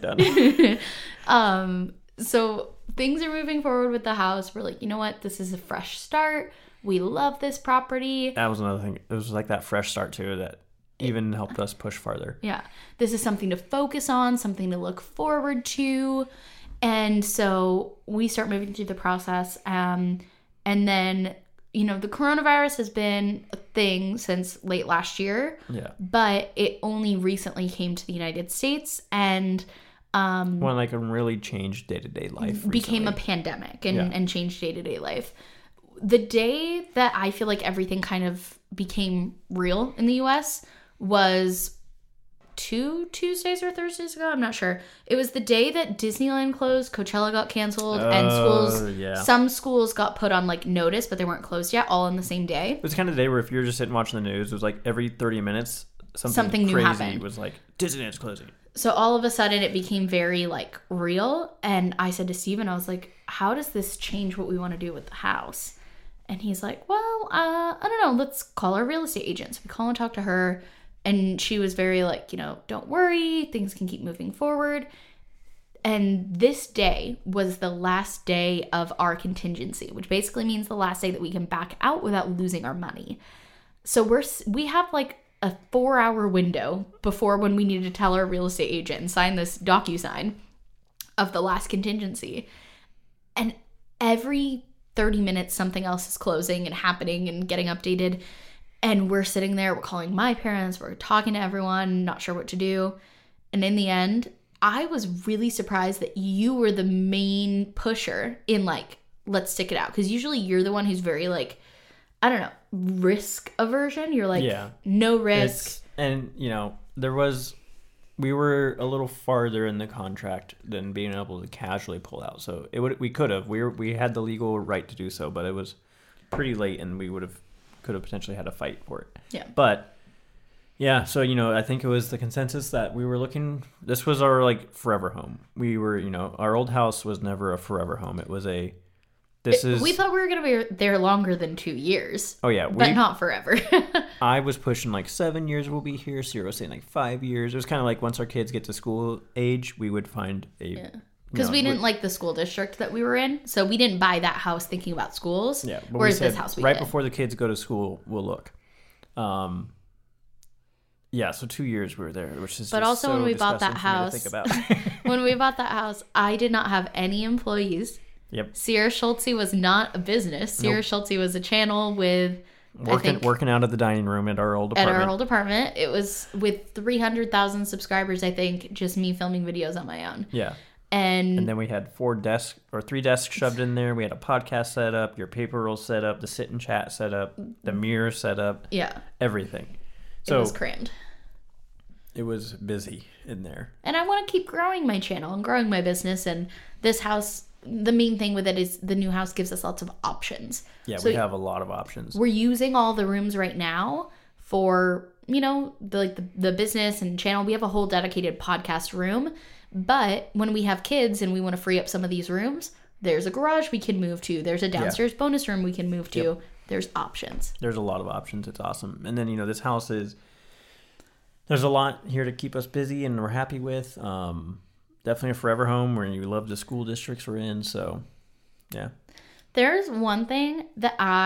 [SPEAKER 5] done?
[SPEAKER 4] So things are moving forward with the house. We're like, you know what? This is a fresh start. We love this property.
[SPEAKER 5] That was another thing. It was like that fresh start too that even helped us push farther.
[SPEAKER 4] Yeah. This is something to focus on, something to look forward to. And so we start moving through the process. And then, you know, the coronavirus has been a thing since late last year. Yeah. But it only recently came to the United States and
[SPEAKER 5] when like it really changed day-to-day life.
[SPEAKER 4] Became a pandemic and changed day-to-day life. The day that I feel like everything kind of became real in the US was 2 Tuesdays or Thursdays ago. I'm not sure. It was the day that Disneyland closed, Coachella got canceled, and some schools got put on like notice, but they weren't closed yet, all in the same day.
[SPEAKER 5] It was kind of the day where if you were just sitting watching the news, it was like every 30 minutes, something
[SPEAKER 4] new
[SPEAKER 5] crazy
[SPEAKER 4] happened.
[SPEAKER 5] Was like, Disneyland's closing.
[SPEAKER 4] So all of a sudden it became very like real. And I said to Steven, I was like, how does this change what we want to do with the house? And he's like, well, I don't know. Let's call our real estate agent. So we call and talk to her. And she was very like, you know, don't worry. Things can keep moving forward. And this day was the last day of our contingency, which basically means the last day that we can back out without losing our money. So we have like a 4-hour window before when we need to tell our real estate agent and sign this DocuSign of the last contingency. And every 30 minutes, something else is closing and happening and getting updated. And we're sitting there, we're calling my parents, we're talking to everyone, not sure what to do. And in the end, I was really surprised that you were the main pusher in like, let's stick it out. Because usually you're the one who's very like, I don't know, risk aversion. You're like, no risk.
[SPEAKER 5] And, you know, we were a little farther in the contract than being able to casually pull out. So we could have. We had the legal right to do so, but it was pretty late and we could have potentially had a fight for it. Yeah. But yeah, so, you know, I think it was the consensus that we were this was our like forever home. We were, you know, our old house was never a forever home. It was we thought we were going to be there longer than 2 years. Oh, yeah.
[SPEAKER 4] But not forever.
[SPEAKER 5] I was pushing like 7 years we'll be here. Ciro was saying like 5 years. It was kind of like once our kids get to school age, we would find a... Yeah.
[SPEAKER 4] Because we didn't like the school district that we were in. So we didn't buy that house thinking about schools. Yeah. Whereas this house we
[SPEAKER 5] right
[SPEAKER 4] did.
[SPEAKER 5] Before the kids go to school, we'll look. Yeah, so 2 years we were there, which is
[SPEAKER 4] but
[SPEAKER 5] just
[SPEAKER 4] also
[SPEAKER 5] so
[SPEAKER 4] when we bought that
[SPEAKER 5] house,
[SPEAKER 4] when we bought that house, I did not have any employees.
[SPEAKER 5] Yep.
[SPEAKER 4] Sierra Schulte was not a business. Sierra Schulte was a channel with
[SPEAKER 5] working out of the dining room at our old apartment.
[SPEAKER 4] At our old apartment. It was with 300,000 subscribers, I think, just me filming videos on my own.
[SPEAKER 5] Yeah. And then we had 3 desks shoved in there. We had a podcast set up, your paper roll set up, the sit and chat set up, the mirror set up. Yeah. Everything. So
[SPEAKER 4] it was crammed.
[SPEAKER 5] It was busy in there.
[SPEAKER 4] And I want to keep growing my channel and growing my business. And this house, the main thing with it is the new house gives us lots of options.
[SPEAKER 5] Yeah, so we have a lot of options.
[SPEAKER 4] We're using all the rooms right now for, you know, the business and channel. We have a whole dedicated podcast room. But when we have kids and we want to free up some of these rooms, there's a garage we can move to. There's a downstairs bonus room we can move to. Yep. There's options.
[SPEAKER 5] There's a lot of options. It's awesome. And then, you know, this house there's a lot here to keep us busy and we're happy with. Definitely a forever home where you love the school districts we're in. So, yeah.
[SPEAKER 4] There's one thing that I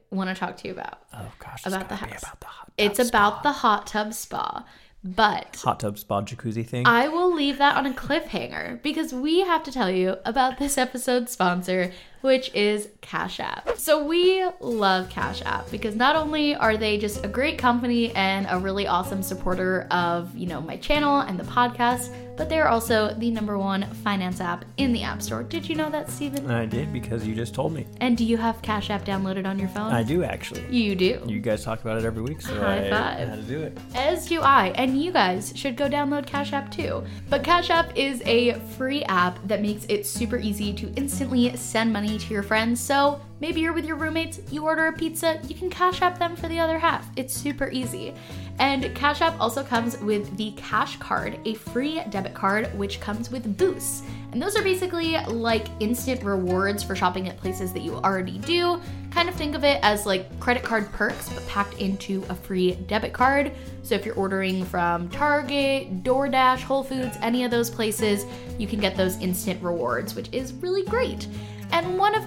[SPEAKER 4] want to talk to you about.
[SPEAKER 5] Oh gosh,
[SPEAKER 4] About the house.
[SPEAKER 5] About the hot tub
[SPEAKER 4] It's
[SPEAKER 5] spa.
[SPEAKER 4] about the hot tub spa. But
[SPEAKER 5] hot tub spa jacuzzi thing.
[SPEAKER 4] I will leave that on a cliffhanger because we have to tell you about this episode's sponsor, which is Cash App. So we love Cash App because not only are they just a great company and a really awesome supporter of, my channel and the podcast, but they're also the #1 finance app in the App Store. Did you know that, Steven?
[SPEAKER 5] I did because you just told me.
[SPEAKER 4] And do you have Cash App downloaded on your phone?
[SPEAKER 5] I do actually.
[SPEAKER 4] You do.
[SPEAKER 5] You guys talk about it every week, so
[SPEAKER 4] High
[SPEAKER 5] I
[SPEAKER 4] five.
[SPEAKER 5] had to do it.
[SPEAKER 4] As do I, and you guys should go download Cash App too. But Cash App is a free app that makes it super easy to instantly send money to your friends. So maybe you're with your roommates, you order a pizza, you can Cash App them for the other half. It's super easy. And Cash App also comes with the Cash Card, a free debit card which comes with boosts. And those are basically like instant rewards for shopping at places that you already do. Kind of think of it as like credit card perks, but packed into a free debit card. So if you're ordering from Target, DoorDash, Whole Foods, any of those places, you can get those instant rewards, which is really great. And one of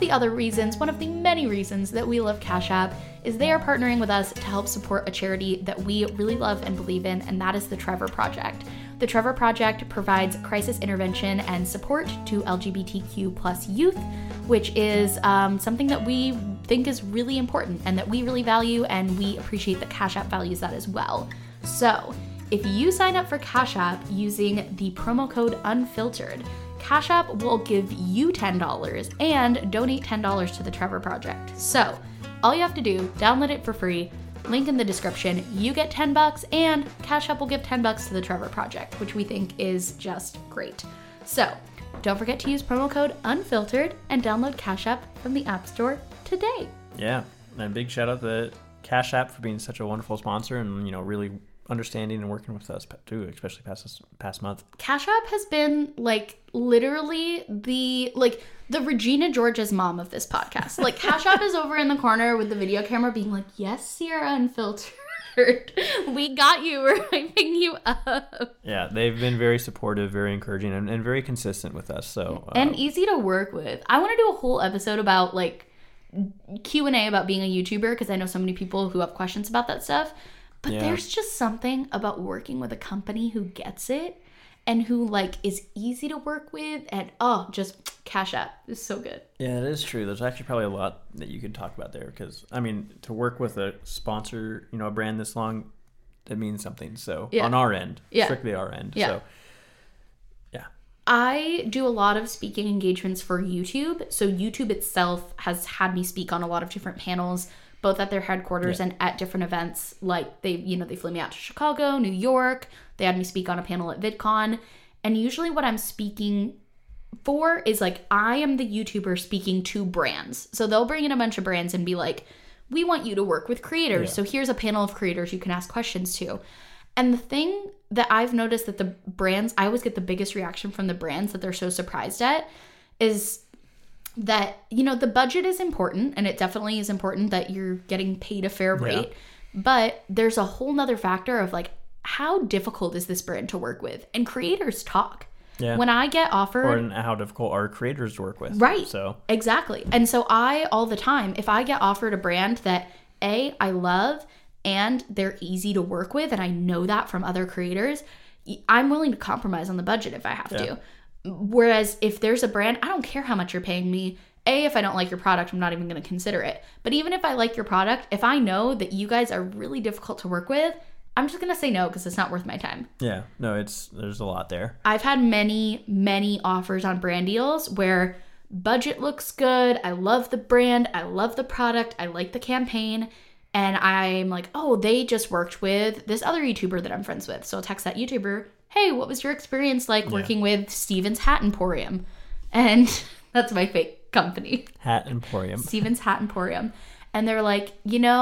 [SPEAKER 4] the many reasons that we love Cash App is they are partnering with us to help support a charity that we really love and believe in, and that is the Trevor Project. The Trevor Project provides crisis intervention and support to LGBTQ+ youth, which is something that we think is really important and that we really value, and we appreciate that Cash App values that as well. So, if you sign up for Cash App using the promo code UNFILTERED, Cash App will give you $10 and donate $10 to the Trevor Project. So, all you have to do, download it for free, link in the description, you get $10 and Cash App will give $10 to the Trevor Project, which we think is just great. So, don't forget to use promo code UNFILTERED and download Cash App from the App Store today.
[SPEAKER 5] Yeah, and a big shout out to Cash App for being such a wonderful sponsor and, really understanding and working with us too, especially past month. Cash
[SPEAKER 4] App has been literally the Regina George's mom of this podcast. Cash App is over in the corner with the video camera being like, yes, Sierra Unfiltered. We got you. We're hyping you up.
[SPEAKER 5] Yeah, they've been very supportive, very encouraging, and very consistent with us. So
[SPEAKER 4] and easy to work with. I want to do a whole episode about Q&A about being a YouTuber because I know so many people who have questions about that stuff. But there's just something about working with a company who gets it and who is easy to work with, and just Cash App is so good.
[SPEAKER 5] Yeah, it is true. There's actually probably a lot that you could talk about there because to work with a sponsor, a brand this long, that means something. So on our end, strictly our end.
[SPEAKER 4] Yeah.
[SPEAKER 5] So yeah.
[SPEAKER 4] I do a lot of speaking engagements for YouTube. So YouTube itself has had me speak on a lot of different panels, both at their headquarters and at different events. They flew me out to Chicago, New York. They had me speak on a panel at VidCon. And usually what I'm speaking for is I am the YouTuber speaking to brands. So they'll bring in a bunch of brands and be like, we want you to work with creators. Yeah. So here's a panel of creators you can ask questions to. And the thing that I've noticed that the brands, I always get the biggest reaction from the brands that they're so surprised at is that, the budget is important, and it definitely is important that you're getting paid a fair rate. But there's a whole nother factor of how difficult is this brand to work with? And creators talk. Yeah. When I get offered...
[SPEAKER 5] Or how difficult are creators to work with.
[SPEAKER 4] Right.
[SPEAKER 5] So
[SPEAKER 4] exactly. And so all the time, if I get offered a brand that I love and they're easy to work with, and I know that from other creators, I'm willing to compromise on the budget if I have to. Whereas if there's a brand, I don't care how much you're paying me. If I don't like your product, I'm not even going to consider it. But even if I like your product, if I know that you guys are really difficult to work with, I'm just going to say no because it's not worth my time.
[SPEAKER 5] Yeah, no, there's a lot there.
[SPEAKER 4] I've had many, many offers on brand deals where budget looks good. I love the brand. I love the product. I like the campaign. And I'm like, they just worked with this other YouTuber that I'm friends with. So I'll text that YouTuber, hey, what was your experience working with Steven's Hat Emporium? And that's my fake company.
[SPEAKER 5] Hat Emporium.
[SPEAKER 4] Steven's Hat Emporium. And they're like,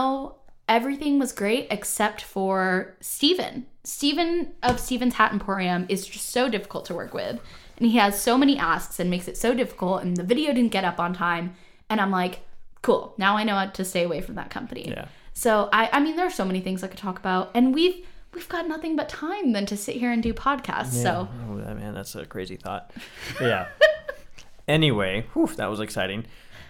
[SPEAKER 4] everything was great except for Steven. Steven of Steven's Hat Emporium is just so difficult to work with. And he has so many asks and makes it so difficult. And the video didn't get up on time. And I'm like, cool. Now I know how to stay away from that company. Yeah. So, I mean, there are so many things I could talk about. And we've got nothing but time then to sit here and do podcasts.
[SPEAKER 5] Yeah.
[SPEAKER 4] So,
[SPEAKER 5] man, that's a crazy thought. Yeah. Anyway, that was exciting.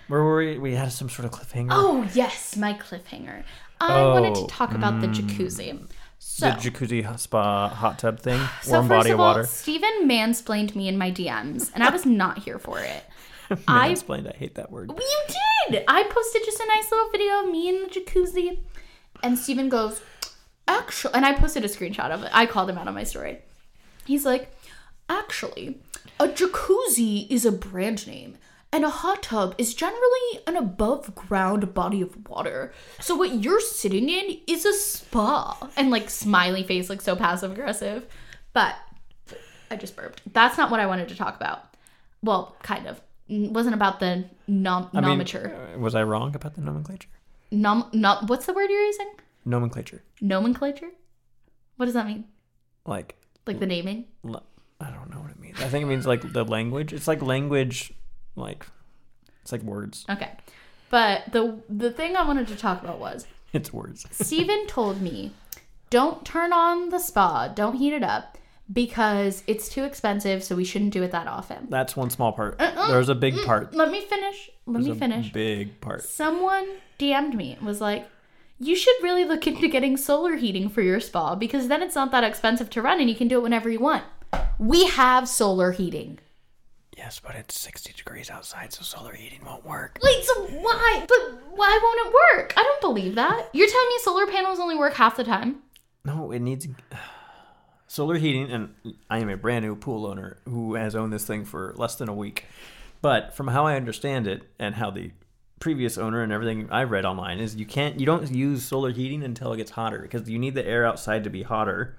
[SPEAKER 5] Where were we? We had some sort of cliffhanger.
[SPEAKER 4] Oh, yes, my cliffhanger. I wanted to talk about the jacuzzi. So,
[SPEAKER 5] the jacuzzi spa hot tub thing,
[SPEAKER 4] so
[SPEAKER 5] warm
[SPEAKER 4] first
[SPEAKER 5] body
[SPEAKER 4] of all,
[SPEAKER 5] water.
[SPEAKER 4] Steven mansplained me in my DMs, and I was not here for it.
[SPEAKER 5] I hate that word.
[SPEAKER 4] You did! I posted just a nice little video of me in the jacuzzi, and Steven goes, actually, and I posted a screenshot of it. I called him out on my story. He's like, actually, a jacuzzi is a brand name. And a hot tub is generally an above-ground body of water. So what you're sitting in is a spa. And, like, smiley face, like, so passive-aggressive. But I just burped. That's not what I wanted to talk about. Well, kind of. It wasn't about the nomenclature.
[SPEAKER 5] Was I wrong about the nomenclature?
[SPEAKER 4] What's the word you're using?
[SPEAKER 5] Nomenclature.
[SPEAKER 4] Nomenclature? What does that mean?
[SPEAKER 5] Like
[SPEAKER 4] the naming?
[SPEAKER 5] I don't know what it means. I think it means, like, the language. It's like language... it's like words.
[SPEAKER 4] Okay. But the thing I wanted to talk about was...
[SPEAKER 5] It's words.
[SPEAKER 4] Steven told me, don't turn on the spa, don't heat it up, because it's too expensive, so we shouldn't do it that often.
[SPEAKER 5] That's one small part. There's a big part.
[SPEAKER 4] Let me finish.
[SPEAKER 5] A big part.
[SPEAKER 4] Someone DM'd me and was like, you should really look into getting solar heating for your spa, because then it's not that expensive to run and you can do it whenever you want. We have solar heating.
[SPEAKER 5] Yes, but it's 60 degrees outside, so solar heating won't work.
[SPEAKER 4] Like, so why? But why won't it work? I don't believe that. You're telling me solar panels only work half the time?
[SPEAKER 5] No, it needs solar heating, and I am a brand new pool owner who has owned this thing for less than a week. But from how I understand it, and how the previous owner and everything I read online is, you don't use solar heating until it gets hotter, because you need the air outside to be hotter.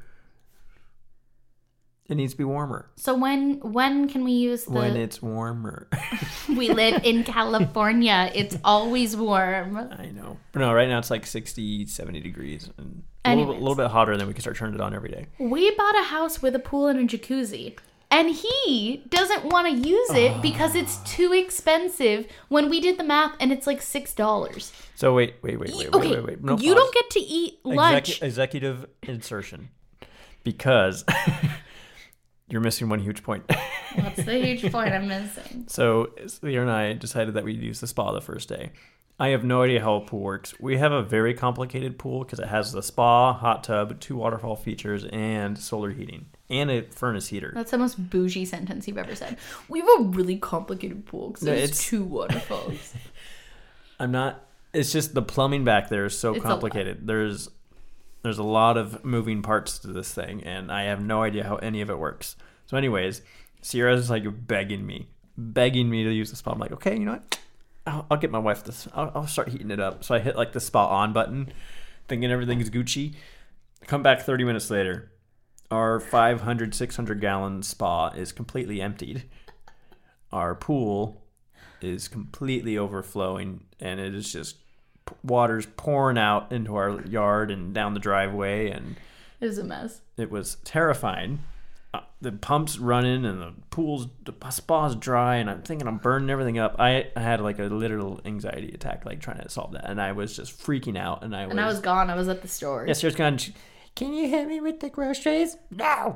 [SPEAKER 5] It needs to be warmer.
[SPEAKER 4] So when can we use the...
[SPEAKER 5] When it's warmer.
[SPEAKER 4] We live in California. It's always warm.
[SPEAKER 5] I know. But no, right now it's like 60, 70 degrees. And a little bit hotter, then we can start turning it on every day.
[SPEAKER 4] We bought a house with a pool and a jacuzzi. And he doesn't want to use it because it's too expensive when we did the math, and it's like $6.
[SPEAKER 5] So wait.
[SPEAKER 4] Okay,
[SPEAKER 5] No,
[SPEAKER 4] you don't get to eat lunch.
[SPEAKER 5] Executive insertion. Because... You're missing one huge point.
[SPEAKER 4] What's the huge point I'm missing?
[SPEAKER 5] So, Leah and I decided that we'd use the spa the first day. I have no idea how a pool works. We have a very complicated pool because it has the spa, hot tub, 2 waterfall features, and solar heating, and a furnace heater.
[SPEAKER 4] That's the most bougie sentence you've ever said. We have a really complicated pool because there's 2 waterfalls.
[SPEAKER 5] It's just the plumbing back there is so complicated. There's a lot of moving parts to this thing, and I have no idea how any of it works. So anyways, Sierra's like begging me to use the spa. I'm like, okay, you know what? I'll get my wife this. I'll start heating it up. So I hit like the spa on button, thinking everything's Gucci. Come back 30 minutes later. Our 500, 600 gallon spa is completely emptied. Our pool is completely overflowing, and it is just... water's pouring out into our yard and down the driveway, and
[SPEAKER 4] it was a mess.
[SPEAKER 5] It was terrifying. The pump's running and the spa's dry, and I'm thinking I'm burning everything up. I had like a literal anxiety attack, like trying to solve that, and I was just freaking out. And I was gone.
[SPEAKER 4] I was at the store.
[SPEAKER 5] Yeah, Sarah's gone. Can you help me with the groceries? No.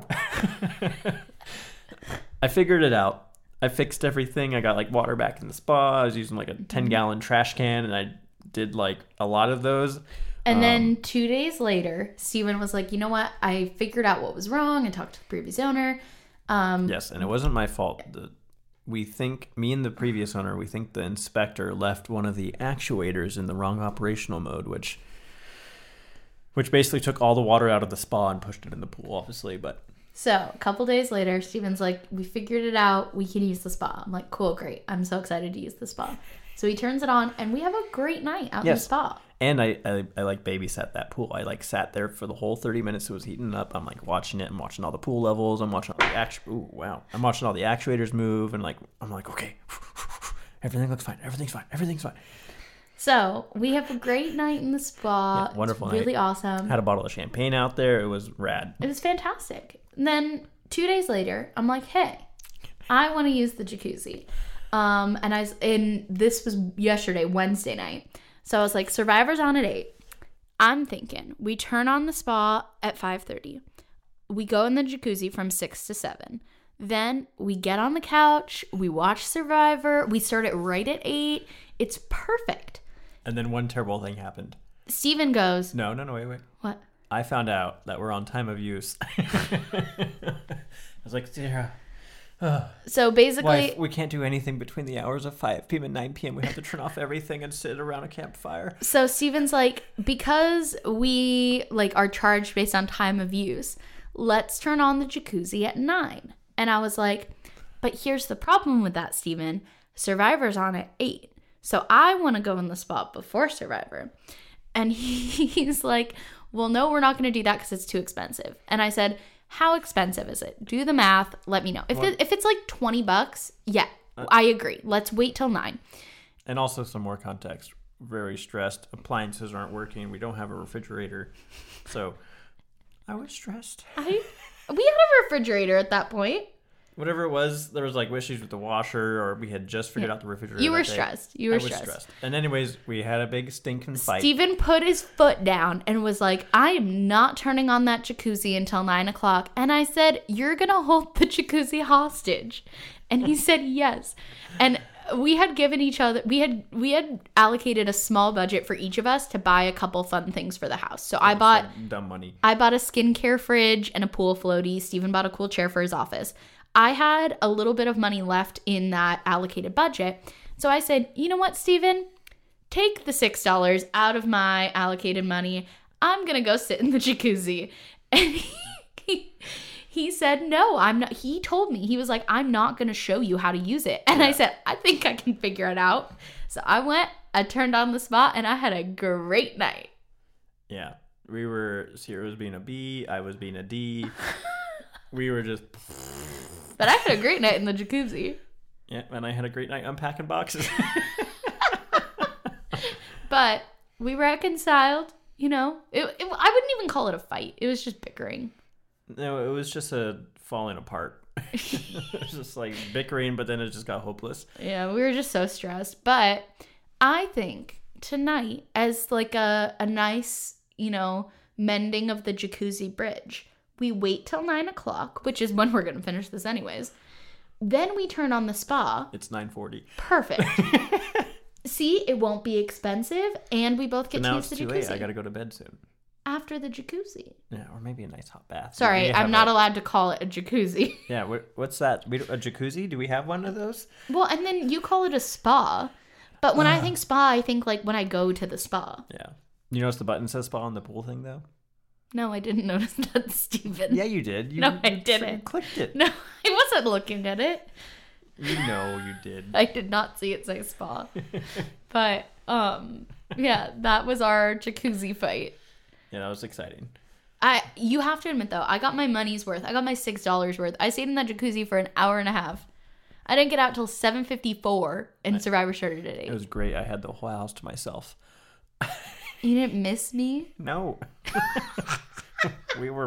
[SPEAKER 5] I figured it out. I fixed everything. I got like water back in the spa. I was using like a 10-gallon trash can, and I did like a lot of those.
[SPEAKER 4] And then 2 days later, Steven was like, you know what? I figured out what was wrong and talked to the previous owner.
[SPEAKER 5] Yes, and it wasn't my fault. Me and the previous owner, we think the inspector left one of the actuators in the wrong operational mode, which basically took all the water out of the spa and pushed it in the pool, obviously. But
[SPEAKER 4] so a couple days later, Steven's like, we figured it out. We can use the spa. I'm like, cool, great. I'm so excited to use the spa. So he turns it on, and we have a great night out in the spa.
[SPEAKER 5] And I like babysat that pool. I like sat there for the whole 30 minutes it was heating up. I'm like watching it. I'm watching all the pool levels. I'm watching all the I'm watching all the actuators move, and like I'm like, okay, everything looks fine. Everything's fine.
[SPEAKER 4] So we have a great night in the spa.
[SPEAKER 5] Yeah, wonderful
[SPEAKER 4] night. Really
[SPEAKER 5] night.
[SPEAKER 4] Awesome.
[SPEAKER 5] Had a bottle of champagne out there. It was rad.
[SPEAKER 4] It was fantastic. And then 2 days later, I'm like, hey, I want to use the jacuzzi. And this was yesterday, Wednesday night. So I was like, Survivor's on at 8. I'm thinking we turn on the spa at 5:30. We go in the jacuzzi from 6 to 7. Then we get on the couch, we watch Survivor, we start it right at 8. It's perfect.
[SPEAKER 5] And then one terrible thing happened.
[SPEAKER 4] Steven goes,
[SPEAKER 5] No, wait.
[SPEAKER 4] what?
[SPEAKER 5] I found out that we're on time of use. I was like, Sarah,
[SPEAKER 4] So basically,
[SPEAKER 5] wife, we can't do anything between the hours of 5 p.m. and 9 p.m. We have to turn off everything and sit around a campfire.
[SPEAKER 4] so Steven's like, because we like are charged based on time of use, let's turn on the jacuzzi at 9. And I was like, but here's the problem with that, Steven. Survivor's on at 8. So I want to go in the spot before Survivor. And he's like, well, no, we're not going to do that because it's too expensive. And I said, how expensive is it? Do the math. Let me know. If it's like $20, yeah, I agree. Let's wait till 9.
[SPEAKER 5] And also some more context. Very stressed. Appliances aren't working. We don't have a refrigerator. So I was stressed.
[SPEAKER 4] We had a refrigerator at that point.
[SPEAKER 5] Whatever it was, there was like issues with the washer, or we had just figured out the refrigerator.
[SPEAKER 4] You were
[SPEAKER 5] that day.
[SPEAKER 4] stressed. You were
[SPEAKER 5] I was
[SPEAKER 4] stressed.
[SPEAKER 5] And anyways, we had a big stinking fight.
[SPEAKER 4] Steven put his foot down and was like, I am not turning on that jacuzzi until 9 o'clock. And I said, you're going to hold the jacuzzi hostage. And he said, yes. And we had given each other, we had allocated a small budget for each of us to buy a couple fun things for the house. So I bought
[SPEAKER 5] dumb money.
[SPEAKER 4] I bought a skincare fridge and a pool floaty. Steven bought a cool chair for his office. I had a little bit of money left in that allocated budget. So I said, you know what, Steven? Take the $6 out of my allocated money. I'm going to go sit in the jacuzzi. And he said, no, I'm not. He told me, he was like, I'm not going to show you how to use it. And I said, I think I can figure it out. So I went, I turned on the spot, and I had a great night.
[SPEAKER 5] Yeah. Sierra was being a B. I was being a D. We were just...
[SPEAKER 4] But I had a great night in the jacuzzi.
[SPEAKER 5] Yeah, and I had a great night unpacking boxes.
[SPEAKER 4] But we reconciled, you know. I wouldn't even call it a fight. It was just bickering.
[SPEAKER 5] No, it was just a falling apart. It was just like bickering, but then it just got hopeless.
[SPEAKER 4] Yeah, we were just so stressed. But I think tonight, as like a nice, you know, mending of the jacuzzi bridge, we wait till 9 o'clock, which is when we're going to finish this anyways. Then we turn on the spa.
[SPEAKER 5] It's 9:40.
[SPEAKER 4] Perfect. See, it won't be expensive, and we both get to use the jacuzzi.
[SPEAKER 5] Now it's too late. I got to go to bed soon.
[SPEAKER 4] After the jacuzzi.
[SPEAKER 5] Yeah, or maybe a nice hot bath.
[SPEAKER 4] Sorry, I'm not allowed to call it a jacuzzi.
[SPEAKER 5] Yeah, what's that? A jacuzzi? Do we have one of those?
[SPEAKER 4] Well, and then you call it a spa. But when I think spa, I think like when I go to the spa.
[SPEAKER 5] Yeah. You notice the button says spa on the pool thing, though?
[SPEAKER 4] No, I didn't notice that, Steven.
[SPEAKER 5] Yeah, you did.
[SPEAKER 4] No, I didn't.
[SPEAKER 5] You clicked it.
[SPEAKER 4] No, I wasn't looking at it.
[SPEAKER 5] You know you did.
[SPEAKER 4] I did not see it say spa. But, yeah, that was our jacuzzi fight.
[SPEAKER 5] Yeah, that was exciting.
[SPEAKER 4] You have to admit, though, I got my money's worth. I got my $6 worth. I stayed in that jacuzzi for an hour and a half. I didn't get out till 7:54, and Survivor started at 8.
[SPEAKER 5] It was great. I had the whole house to myself.
[SPEAKER 4] You didn't miss me?
[SPEAKER 5] No. We were...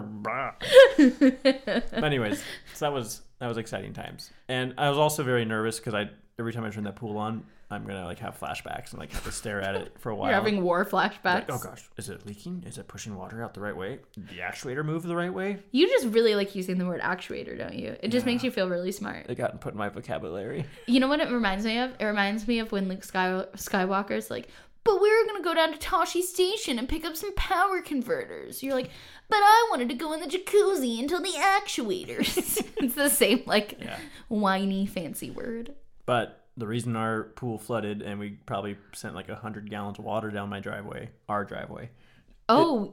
[SPEAKER 5] But anyways, so that was exciting times. And I was also very nervous because every time I turn that pool on, I'm going to like have flashbacks and like have to stare at it for a while.
[SPEAKER 4] You're having war flashbacks.
[SPEAKER 5] Like, oh gosh, is it leaking? Is it pushing water out the right way? Did the actuator move the right way?
[SPEAKER 4] You just really like using the word actuator, don't you? It just makes you feel really smart.
[SPEAKER 5] It got put in my vocabulary.
[SPEAKER 4] You know what it reminds me of? It reminds me of when Luke Skywalker's like, but we were going to go down to Tashi Station and pick up some power converters. You're like, but I wanted to go in the jacuzzi until the actuators. It's the same, like, whiny, fancy word.
[SPEAKER 5] But the reason our pool flooded and we probably sent like 100 gallons of water down our driveway.
[SPEAKER 4] Oh,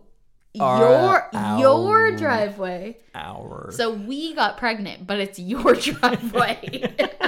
[SPEAKER 4] your driveway. So we got pregnant, but it's your driveway.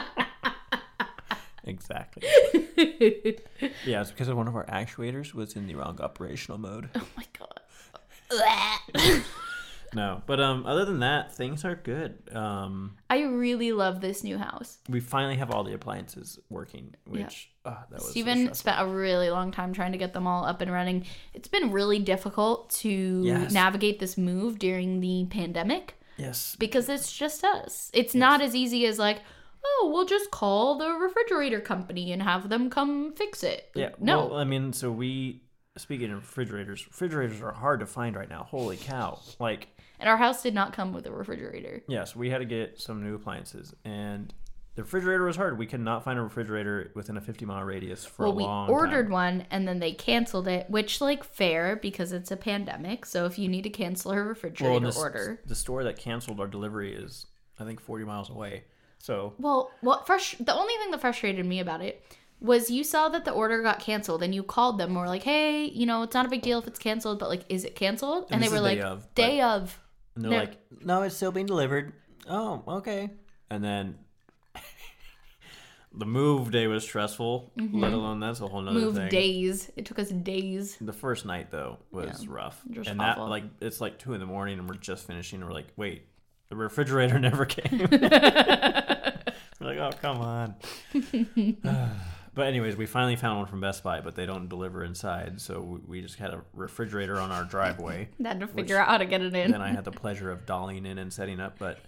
[SPEAKER 5] Exactly. Yeah, it's because one of our actuators was in the wrong operational mode.
[SPEAKER 4] Oh my god.
[SPEAKER 5] No, but other than that, things are good.
[SPEAKER 4] I really love this new house.
[SPEAKER 5] We finally have all the appliances working, which that was
[SPEAKER 4] Steven spent a really long time trying to get them all up and running. It's been really difficult to navigate this move during the pandemic.
[SPEAKER 5] Yes.
[SPEAKER 4] Because it's just us. It's not as easy as like, oh, we'll just call the refrigerator company and have them come fix it.
[SPEAKER 5] Yeah.
[SPEAKER 4] No.
[SPEAKER 5] Well, I mean, speaking of refrigerators are hard to find right now. Holy cow. Like,
[SPEAKER 4] And our house did not come with a refrigerator.
[SPEAKER 5] Yes, we had to get some new appliances, and the refrigerator was hard. We could not find a refrigerator within a 50-mile radius for a long time.
[SPEAKER 4] We ordered one, and then they canceled it, which, like, fair, because it's a pandemic. So if you need to cancel a refrigerator order.
[SPEAKER 5] The store that canceled our delivery is, I think, 40 miles away. So.
[SPEAKER 4] Well, the only thing that frustrated me about it was you saw that the order got canceled, and you called them and were like, hey, you know, it's not a big deal if it's canceled, but, like, is it canceled? And they were like, day of.
[SPEAKER 5] And they're like, no, it's still being delivered. Oh, okay. And then the move day was stressful, let alone that's a whole nother thing.
[SPEAKER 4] Days. It took us days.
[SPEAKER 5] The first night, though, was rough.
[SPEAKER 4] Just
[SPEAKER 5] and
[SPEAKER 4] awful.
[SPEAKER 5] that, like, it's like 2 a.m. and we're just finishing, and we're like, wait, the refrigerator never came. We're like, oh, come on. But anyways, we finally found one from Best Buy, but they don't deliver inside, so we just had a refrigerator on our driveway.
[SPEAKER 4] Had to figure out how to get it in.
[SPEAKER 5] Then I had the pleasure of dollying in and setting up, but...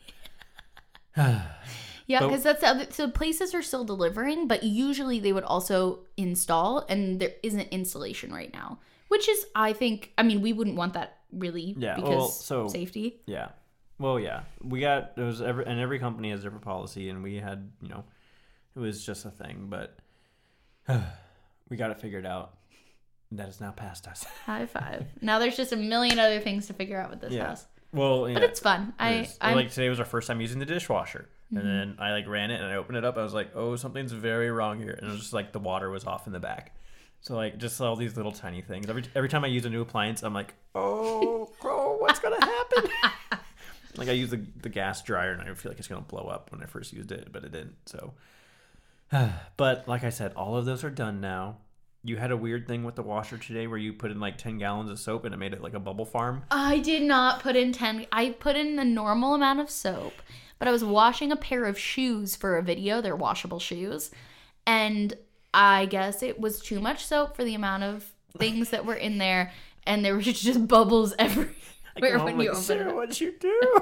[SPEAKER 4] Yeah, because that's the other, so places are still delivering, but usually they would also install, and there isn't installation right now, which is, I think, I mean, we wouldn't want that really because safety.
[SPEAKER 5] Yeah. Well, yeah, every company has different policy, and we had, you know, it was just a thing, but we got it figured out. That is now past us.
[SPEAKER 4] High five. Now there's just a million other things to figure out with this house.
[SPEAKER 5] Well, yeah,
[SPEAKER 4] but it's fun.
[SPEAKER 5] Like today was our first time using the dishwasher, and then I like ran it and I opened it up. I was like, oh, something's very wrong here, and it was just like the water was off in the back. So like just all these little tiny things. Every time I use a new appliance, I'm like, oh, what's gonna happen? Like I use the gas dryer, and I feel like it's gonna blow up when I first used it, but it didn't. So, but like I said, all of those are done now. You had a weird thing with the washer today where you put in like 10 gallons of soap and it made it like a bubble farm.
[SPEAKER 4] I did not put in 10. I put in the normal amount of soap, but I was washing a pair of shoes for a video. They're washable shoes. And I guess it was too much soap for the amount of things that were in there. And there were just bubbles everywhere when you open
[SPEAKER 5] Sarah,
[SPEAKER 4] it.
[SPEAKER 5] what'd you do?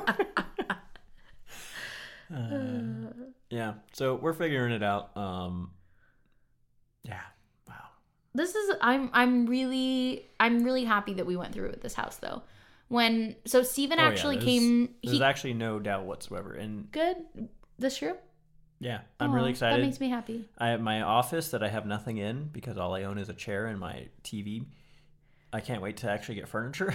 [SPEAKER 5] Yeah, so we're figuring it out. Yeah.
[SPEAKER 4] This is I'm really happy that we went through with this house though. So Steven actually came.
[SPEAKER 5] There's actually no doubt whatsoever. And
[SPEAKER 4] good. This true?
[SPEAKER 5] Yeah, I'm really excited.
[SPEAKER 4] That makes me happy.
[SPEAKER 5] I have my office that I have nothing in because all I own is a chair and my TV. I can't wait to actually get furniture.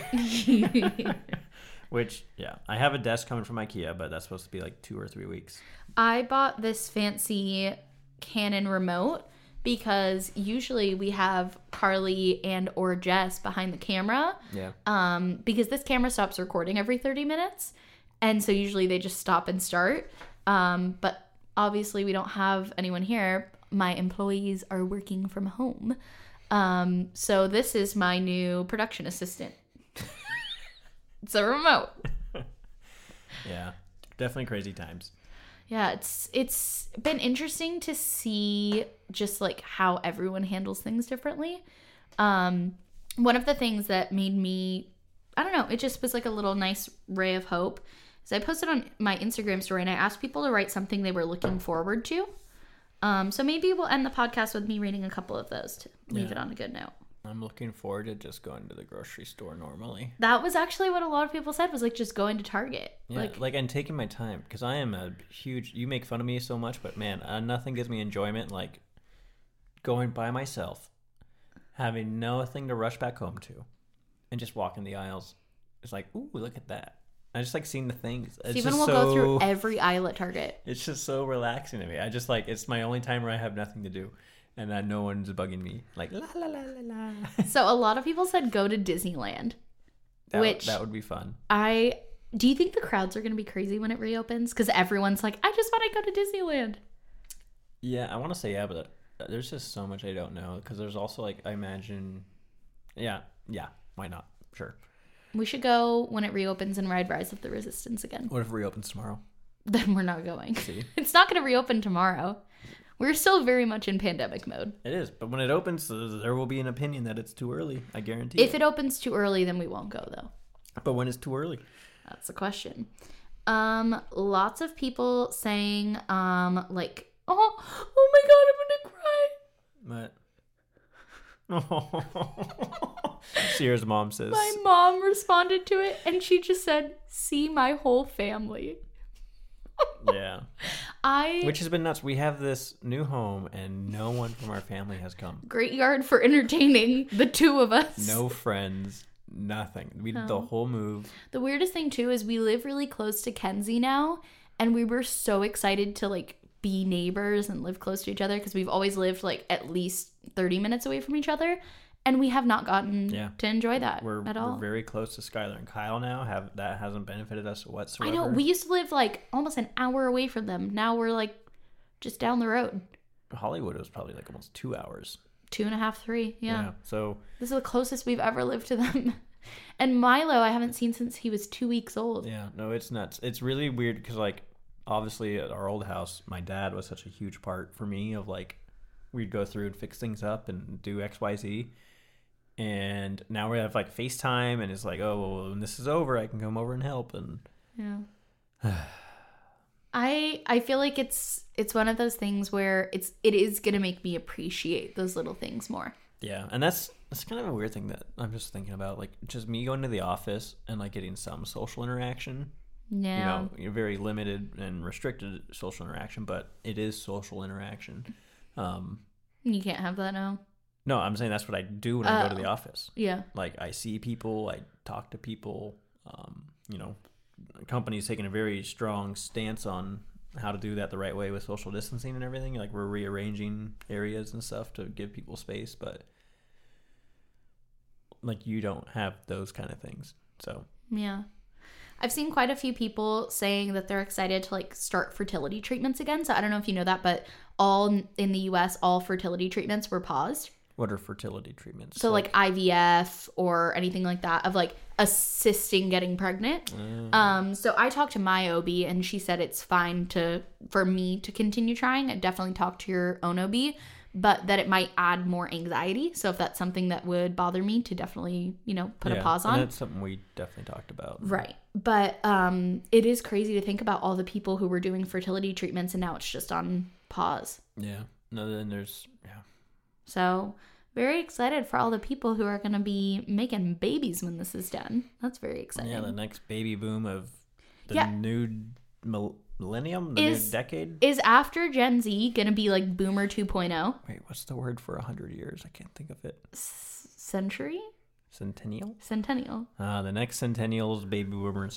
[SPEAKER 5] Which, yeah, I have a desk coming from IKEA, but that's supposed to be like 2 or 3 weeks. I
[SPEAKER 4] bought this fancy Canon remote because usually we have Carly and or Jess behind the camera.
[SPEAKER 5] Yeah.
[SPEAKER 4] Because this camera stops recording every 30 minutes. And so usually they just stop and start. But obviously we don't have anyone here. My employees are working from home. So this is my new production assistant. It's a remote.
[SPEAKER 5] Yeah. Definitely crazy times.
[SPEAKER 4] Yeah, it's been interesting to see just like how everyone handles things differently. One of the things that made me, I don't know, it just was like a little nice ray of hope. is I posted on my Instagram story and I asked people to write something they were looking forward to. So maybe we'll end the podcast with me reading a couple of those to leave it on a good note.
[SPEAKER 5] I'm looking forward to just going to the grocery store normally.
[SPEAKER 4] That was actually what a lot of people said, was like just going to Target.
[SPEAKER 5] Yeah, like and taking my time, because I am a huge, you make fun of me so much, but man, nothing gives me enjoyment like going by myself, having nothing to rush back home to, and just walking the aisles. It's like, ooh, look at that. I just like seeing the things.
[SPEAKER 4] Steven will go through every aisle at Target.
[SPEAKER 5] It's just so relaxing to me. I just like, it's my only time where I have nothing to do. And that no one's bugging me. Like, la, la, la, la, la.
[SPEAKER 4] So a lot of people said go to Disneyland.
[SPEAKER 5] That would be fun.
[SPEAKER 4] Do you think the crowds are going to be crazy when it reopens? Because everyone's like, I just want to go to Disneyland.
[SPEAKER 5] Yeah, I want to say yeah, but there's just so much I don't know. Because there's also like, I imagine, yeah, why not? Sure.
[SPEAKER 4] We should go when it reopens and ride Rise of the Resistance again.
[SPEAKER 5] What if it reopens tomorrow?
[SPEAKER 4] Then we're not going.
[SPEAKER 5] See?
[SPEAKER 4] It's not going to reopen tomorrow. We're still very much in pandemic mode.
[SPEAKER 5] It is, but when it opens, there will be an opinion that it's too early. I guarantee.
[SPEAKER 4] If it opens too early, then we won't go, though.
[SPEAKER 5] But when is too early?
[SPEAKER 4] That's the question. Lots of people saying, like, oh my God, I'm gonna cry.
[SPEAKER 5] What? Sierra's mom says.
[SPEAKER 4] My mom responded to it, and she just said, "See my whole family."
[SPEAKER 5] Yeah.
[SPEAKER 4] I
[SPEAKER 5] Which has been nuts. We have this new home, and no one from our family has come.
[SPEAKER 4] great yard for entertaining the two of us.
[SPEAKER 5] No friends. Nothing. We did the whole move.
[SPEAKER 4] The weirdest thing too is we live really close to Kenzie now, and we were so excited to like be neighbors and live close to each other because we've always lived like at least 30 minutes away from each other, and we have not gotten to enjoy that at all.
[SPEAKER 5] We're very close to Skylar and Kyle now. That hasn't benefited us whatsoever.
[SPEAKER 4] I know, we used to live like almost an hour away from them. Now we're like just down the road.
[SPEAKER 5] Hollywood was probably like almost 2 hours.
[SPEAKER 4] 2.5, 3. Yeah.
[SPEAKER 5] So
[SPEAKER 4] This is the closest we've ever lived to them. And Milo, I haven't seen since he was 2 weeks old.
[SPEAKER 5] yeah, no, it's nuts. It's really weird because like obviously at our old house, my dad was such a huge part for me of like we'd go through and fix things up and do XYZ. And now we have like FaceTime, and it's like, oh, well, when this is over, I can come over and help. And
[SPEAKER 4] Yeah. I feel like it's one of those things where it is gonna make me appreciate those little things more.
[SPEAKER 5] yeah, and that's kind of a weird thing that I'm just thinking about, like just me going to the office and like getting some social interaction.
[SPEAKER 4] Yeah.
[SPEAKER 5] You know, you're very limited and restricted social interaction, but it is social interaction.
[SPEAKER 4] You can't have that now.
[SPEAKER 5] No, I'm saying that's what I do when I go to the office.
[SPEAKER 4] Yeah.
[SPEAKER 5] Like I see people, I talk to people. You know, companies taking a very strong stance on how to do that the right way with social distancing and everything. Like we're rearranging areas and stuff to give people space, but like you don't have those kind of things. So
[SPEAKER 4] Yeah. I've seen quite a few people saying that they're excited to like start fertility treatments again. So I don't know if you know that, but all in the US, all fertility treatments were paused.
[SPEAKER 5] what are fertility treatments?
[SPEAKER 4] So like IVF or anything like that of like assisting getting pregnant. So I talked to my OB and she said it's fine for me to continue trying. I definitely talk to your own OB, but that it might add more anxiety. So if that's something that would bother me, to definitely, put a pause on.
[SPEAKER 5] And that's something we definitely talked about.
[SPEAKER 4] Right. But it is crazy to think about all the people who were doing fertility treatments and now it's just on pause.
[SPEAKER 5] Yeah. No, then there's,
[SPEAKER 4] So very excited for all the people who are going to be making babies when this is done. That's very exciting.
[SPEAKER 5] Yeah, the next baby boom of the new millennium, the new decade.
[SPEAKER 4] Is after Gen Z going to be like Boomer 2.0?
[SPEAKER 5] Wait, what's the word for 100 years? I can't think of it.
[SPEAKER 4] Century?
[SPEAKER 5] Centennial?
[SPEAKER 4] Centennial.
[SPEAKER 5] The next centennials, baby boomers.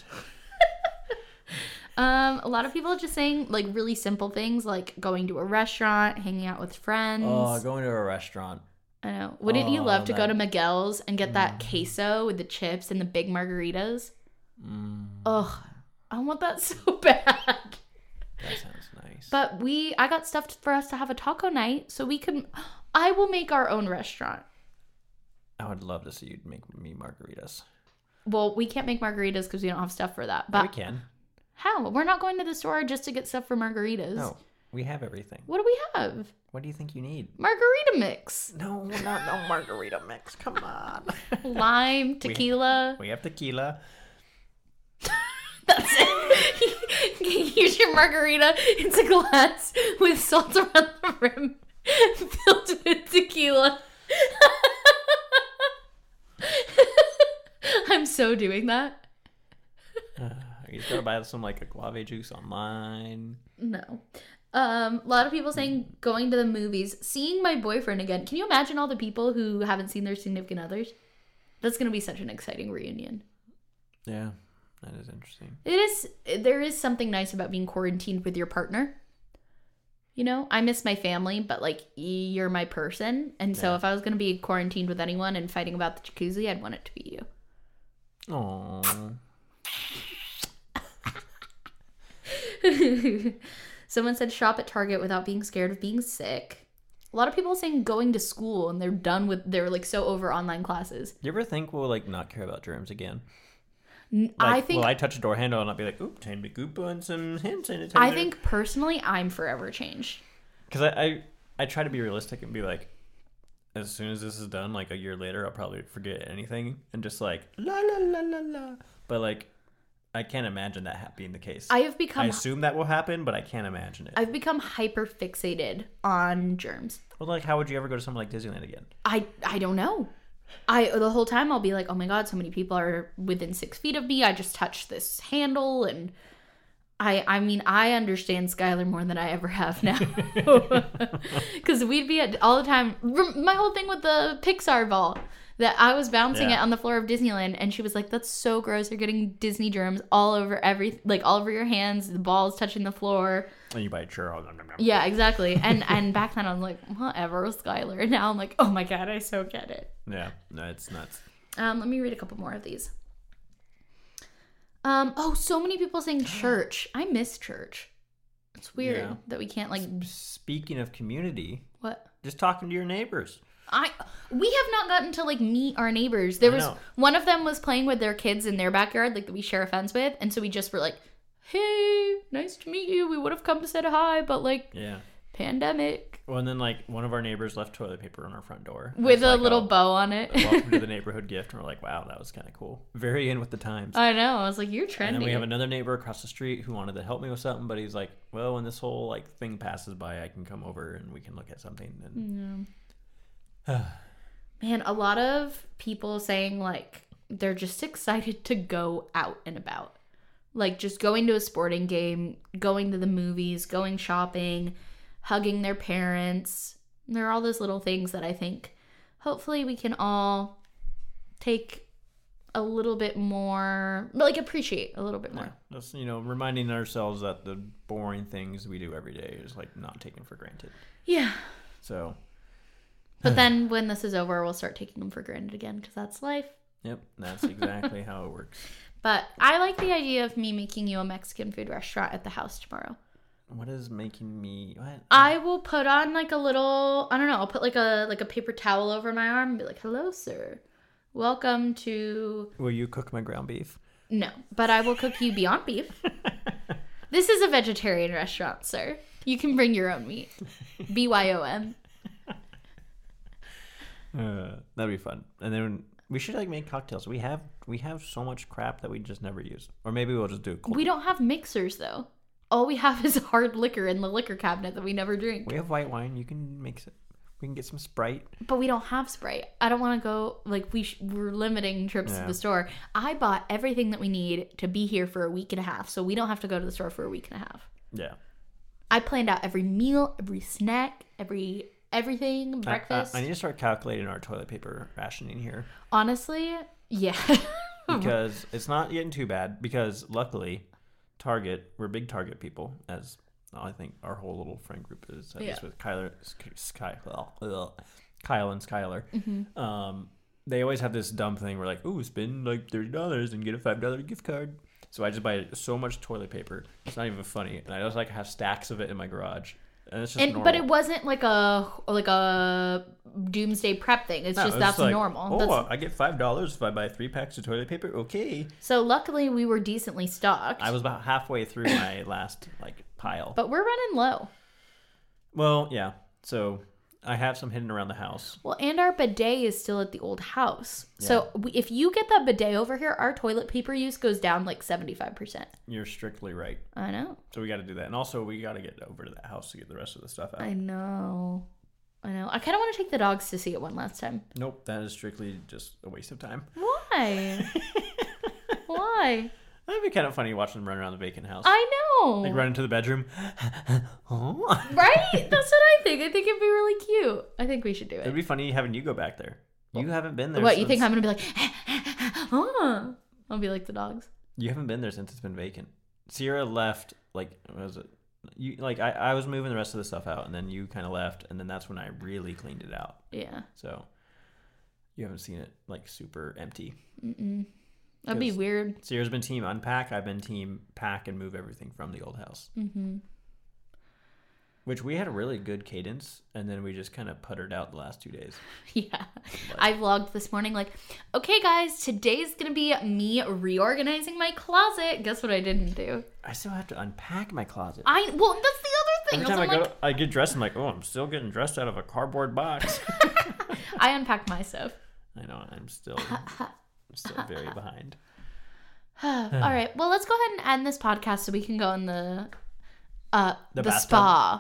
[SPEAKER 4] A lot of people are just saying like really simple things like going to a restaurant, hanging out with friends.
[SPEAKER 5] Oh, going to a restaurant.
[SPEAKER 4] I know. Wouldn't you love to go to Miguel's and get that queso with the chips and the big margaritas? Ugh, I want that so bad.
[SPEAKER 5] That sounds nice.
[SPEAKER 4] But I got stuff for us to have a taco night, so I will make our own restaurant.
[SPEAKER 5] I would love to see you make me margaritas.
[SPEAKER 4] Well, we can't make margaritas because we don't have stuff for that. But
[SPEAKER 5] we can.
[SPEAKER 4] How? We're not going to the store just to get stuff for margaritas.
[SPEAKER 5] No, we have everything.
[SPEAKER 4] What do we have?
[SPEAKER 5] What do you think you need?
[SPEAKER 4] Margarita mix.
[SPEAKER 5] No, no margarita mix. Come on.
[SPEAKER 4] Lime, tequila.
[SPEAKER 5] We have tequila.
[SPEAKER 4] That's it. Use your margarita. It's a glass with salt around the rim, filled with tequila. I'm so doing that.
[SPEAKER 5] You just gotta buy some like agave juice online.
[SPEAKER 4] No. A lot of people saying going to the movies, seeing my boyfriend again. Can you imagine all the people who haven't seen their significant others? That's going to be such an exciting reunion.
[SPEAKER 5] Yeah, that is interesting.
[SPEAKER 4] It is. There is something nice about being quarantined with your partner. I miss my family, but like you're my person. And so if I was going to be quarantined with anyone and fighting about the jacuzzi, I'd want it to be you.
[SPEAKER 5] Aww.
[SPEAKER 4] Someone said shop at Target without being scared of being sick. A lot of people are saying going to school and they're like so over online classes.
[SPEAKER 5] You ever think we'll like not care about germs again?
[SPEAKER 4] I think.
[SPEAKER 5] Will I touch a door handle and I'll be like, oop, time to goop on some hand sanitizer?
[SPEAKER 4] I think personally, I'm forever changed.
[SPEAKER 5] Because I try to be realistic and be like, as soon as this is done, like a year later, I'll probably forget anything and just like la la la la la. But like, I can't imagine that being the case. I assume that will happen, but I can't imagine it.
[SPEAKER 4] I've become hyper fixated on germs.
[SPEAKER 5] Well, like, how would you ever go to something like Disneyland again?
[SPEAKER 4] I don't know. the whole time I'll be like, oh my God, so many people are within 6 feet of me. I just touched this handle. And I mean, I understand Skylar more than I ever have now. Because we'd be all the time. My whole thing with the Pixar ball, that I was bouncing it on the floor of Disneyland, and she was like, that's so gross. You're getting Disney germs all over all over your hands. The ball's touching the floor.
[SPEAKER 5] And you bite churro.
[SPEAKER 4] Yeah, exactly. And back then I was like, whatever, Skylar. And now I'm like, oh my God, I so get it.
[SPEAKER 5] Yeah, no, it's nuts.
[SPEAKER 4] Let me read a couple more of these. So many people saying church. I miss church. It's weird that we can't
[SPEAKER 5] Speaking of community.
[SPEAKER 4] What?
[SPEAKER 5] Just talking to your neighbors.
[SPEAKER 4] We have not gotten to meet our neighbors. There was one of them was playing with their kids in their backyard, that we share a fence with, and so we just were like, "Hey, nice to meet you. We would have come to say hi, but pandemic."
[SPEAKER 5] Well, and then one of our neighbors left toilet paper on our front door
[SPEAKER 4] with a little bow on it.
[SPEAKER 5] Welcome to the neighborhood gift, and we're like, "Wow, that was kind of cool. Very in with the times."
[SPEAKER 4] I know. I was like, "You're trendy."
[SPEAKER 5] And then we have another neighbor across the street who wanted to help me with something, but he's like, "Well, when this whole thing passes by, I can come over and we can look at something." And
[SPEAKER 4] Man, a lot of people saying they're just excited to go out and about. Just going to a sporting game, going to the movies, going shopping, hugging their parents. There are all those little things that I think hopefully we can all take a little bit more, appreciate a little bit more.
[SPEAKER 5] Yeah, just, reminding ourselves that the boring things we do every day is not taken for granted.
[SPEAKER 4] Yeah.
[SPEAKER 5] So.
[SPEAKER 4] But then when this is over, we'll start taking them for granted again, because that's life.
[SPEAKER 5] Yep, that's exactly how it works.
[SPEAKER 4] But I like the idea of me making you a Mexican food restaurant at the house tomorrow.
[SPEAKER 5] What is making me... What?
[SPEAKER 4] I will put on a little... I don't know. I'll put a paper towel over my arm and be like, hello, sir. Welcome to...
[SPEAKER 5] Will you cook my ground beef?
[SPEAKER 4] No, but I will cook you Beyond Beef. This is a vegetarian restaurant, sir. You can bring your own meat. BYOM.
[SPEAKER 5] That'd be fun. And then we should make cocktails. We have so much crap that we just never use. Or maybe we'll just do cold.
[SPEAKER 4] We don't have mixers though. All we have is hard liquor in the liquor cabinet that we never drink.
[SPEAKER 5] We have white wine. You can mix it. We can get some Sprite.
[SPEAKER 4] But we don't have Sprite. I don't want to go we're limiting trips to the store. I bought everything that we need to be here for a week and a half, so we don't have to go to the store for a week and a half.
[SPEAKER 5] Yeah.
[SPEAKER 4] I planned out every meal, every snack, everything, breakfast.
[SPEAKER 5] I need to start calculating our toilet paper rationing here.
[SPEAKER 4] Honestly, yeah.
[SPEAKER 5] Because it's not getting too bad. Because luckily, Target, we're big Target people, as I think our whole little friend group is. With Kyle and Skylar. Mm-hmm. They always have this dumb thing where spend $30 and get a $5 gift card. So I just buy so much toilet paper. It's not even funny. And I just have stacks of it in my garage. And it's just normal.
[SPEAKER 4] But it wasn't like a doomsday prep thing. It's just that's normal.
[SPEAKER 5] Oh, I get $5 if I buy 3 packs of toilet paper. Okay.
[SPEAKER 4] So luckily we were decently stocked.
[SPEAKER 5] I was about halfway through my last pile.
[SPEAKER 4] But we're running low.
[SPEAKER 5] Well, yeah. So I have some hidden around the house.
[SPEAKER 4] Well, and our bidet is still at the old house. Yeah. So if you get that bidet over here, our toilet paper use goes down 75%.
[SPEAKER 5] You're strictly right.
[SPEAKER 4] I know.
[SPEAKER 5] So we got to do that. And also we got to get over to the house to get the rest of the stuff out.
[SPEAKER 4] I know. I kind of want to take the dogs to see it one last time.
[SPEAKER 5] Nope. That is strictly just a waste of time.
[SPEAKER 4] Why? Why?
[SPEAKER 5] That'd be kind of funny watching them run around the vacant house.
[SPEAKER 4] I know.
[SPEAKER 5] Run into the bedroom.
[SPEAKER 4] Oh. Right? That's what I think. I think it'd be really cute. I think we should do it.
[SPEAKER 5] It'd be funny having you go back there. You haven't been there
[SPEAKER 4] What, you think I'm going to be oh. I'll be like the dogs.
[SPEAKER 5] You haven't been there since it's been vacant. Sierra left, what was it? You I was moving the rest of the stuff out, and then you kind of left, and then that's when I really cleaned it out.
[SPEAKER 4] Yeah.
[SPEAKER 5] So you haven't seen it super empty.
[SPEAKER 4] Mm-mm. That'd be weird.
[SPEAKER 5] Sierra's been team unpack. I've been team pack and move everything from the old house.
[SPEAKER 4] Mm-hmm.
[SPEAKER 5] Which we had a really good cadence, and then we just kind of puttered out the last 2 days.
[SPEAKER 4] Yeah. I vlogged this morning okay, guys, today's going to be me reorganizing my closet. Guess what I didn't do?
[SPEAKER 5] I still have to unpack my closet.
[SPEAKER 4] Well, that's the other thing.
[SPEAKER 5] Every time I get dressed, I'm like, I'm still getting dressed out of a cardboard box.
[SPEAKER 4] I unpacked my stuff.
[SPEAKER 5] I know. I'm still very behind.
[SPEAKER 4] All right. Well, let's go ahead and end this podcast so we can go in the
[SPEAKER 5] bathtub?
[SPEAKER 4] spa.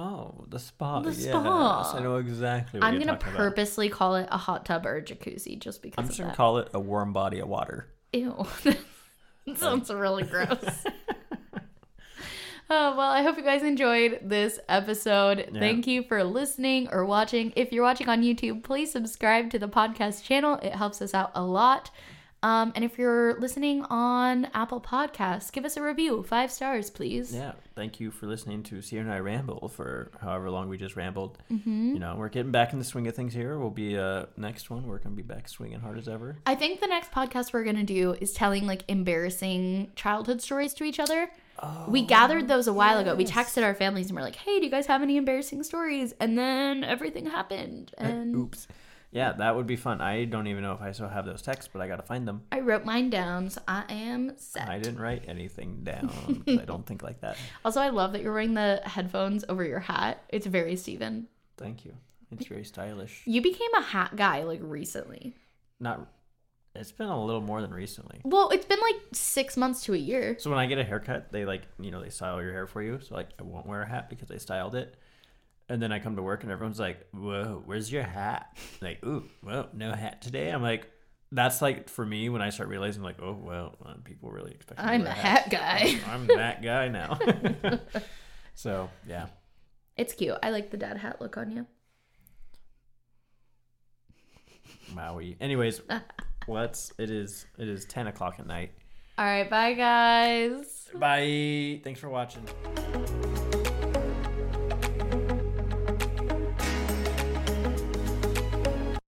[SPEAKER 5] Oh, the spa.
[SPEAKER 4] The
[SPEAKER 5] Yes,
[SPEAKER 4] spa.
[SPEAKER 5] I know exactly what
[SPEAKER 4] I'm
[SPEAKER 5] you're
[SPEAKER 4] going to
[SPEAKER 5] talking
[SPEAKER 4] purposely call it a hot tub or a jacuzzi just because
[SPEAKER 5] I'm
[SPEAKER 4] of
[SPEAKER 5] just going
[SPEAKER 4] that.
[SPEAKER 5] to call it a warm body of water.
[SPEAKER 4] Ew. That sounds really gross. Oh, well, I hope you guys enjoyed this episode.
[SPEAKER 5] Yeah.
[SPEAKER 4] Thank you for listening or watching. If you're watching on YouTube, please subscribe to the podcast channel. It helps us out a lot. And if you're listening on Apple Podcasts, give us a review. 5 stars, please.
[SPEAKER 5] Yeah, thank you for listening to Sierra and I ramble for however long we just rambled.
[SPEAKER 4] Mm-hmm.
[SPEAKER 5] You know, we're getting back in the swing of things here. We'll be next one. We're going to be back swinging hard as ever.
[SPEAKER 4] I think the next podcast we're going to do is telling like embarrassing childhood stories to each other. We gathered those a while ago. We texted our families and we're like, hey, do you guys have any embarrassing stories? And then everything happened. And
[SPEAKER 5] Oops. Yeah, that would be fun. I don't even know if I still have those texts, but I got to find them.
[SPEAKER 4] I wrote mine down, so I am set.
[SPEAKER 5] I didn't write anything down because I don't think like that.
[SPEAKER 4] Also, I love that you're wearing the headphones over your hat. It's very Steven.
[SPEAKER 5] Thank you. It's very stylish.
[SPEAKER 4] You became a hat guy like recently.
[SPEAKER 5] It's been a little more than recently.
[SPEAKER 4] Well, it's been like 6 months to a year.
[SPEAKER 5] So when I get a haircut, they they style your hair for you. So like I won't wear a hat because they styled it. And then I come to work and everyone's like, whoa, where's your hat? Like, ooh, well, no hat today. I'm like, that's like for me when I start realizing like, oh, well, people really expect me to
[SPEAKER 4] I'm
[SPEAKER 5] wear
[SPEAKER 4] a hat guy.
[SPEAKER 5] I'm that guy now. So, yeah.
[SPEAKER 4] It's cute. I like the dad hat look on you.
[SPEAKER 5] Maui. Anyways, it is 10 o'clock at night.
[SPEAKER 4] All right, bye guys.
[SPEAKER 5] Bye. Thanks for watching.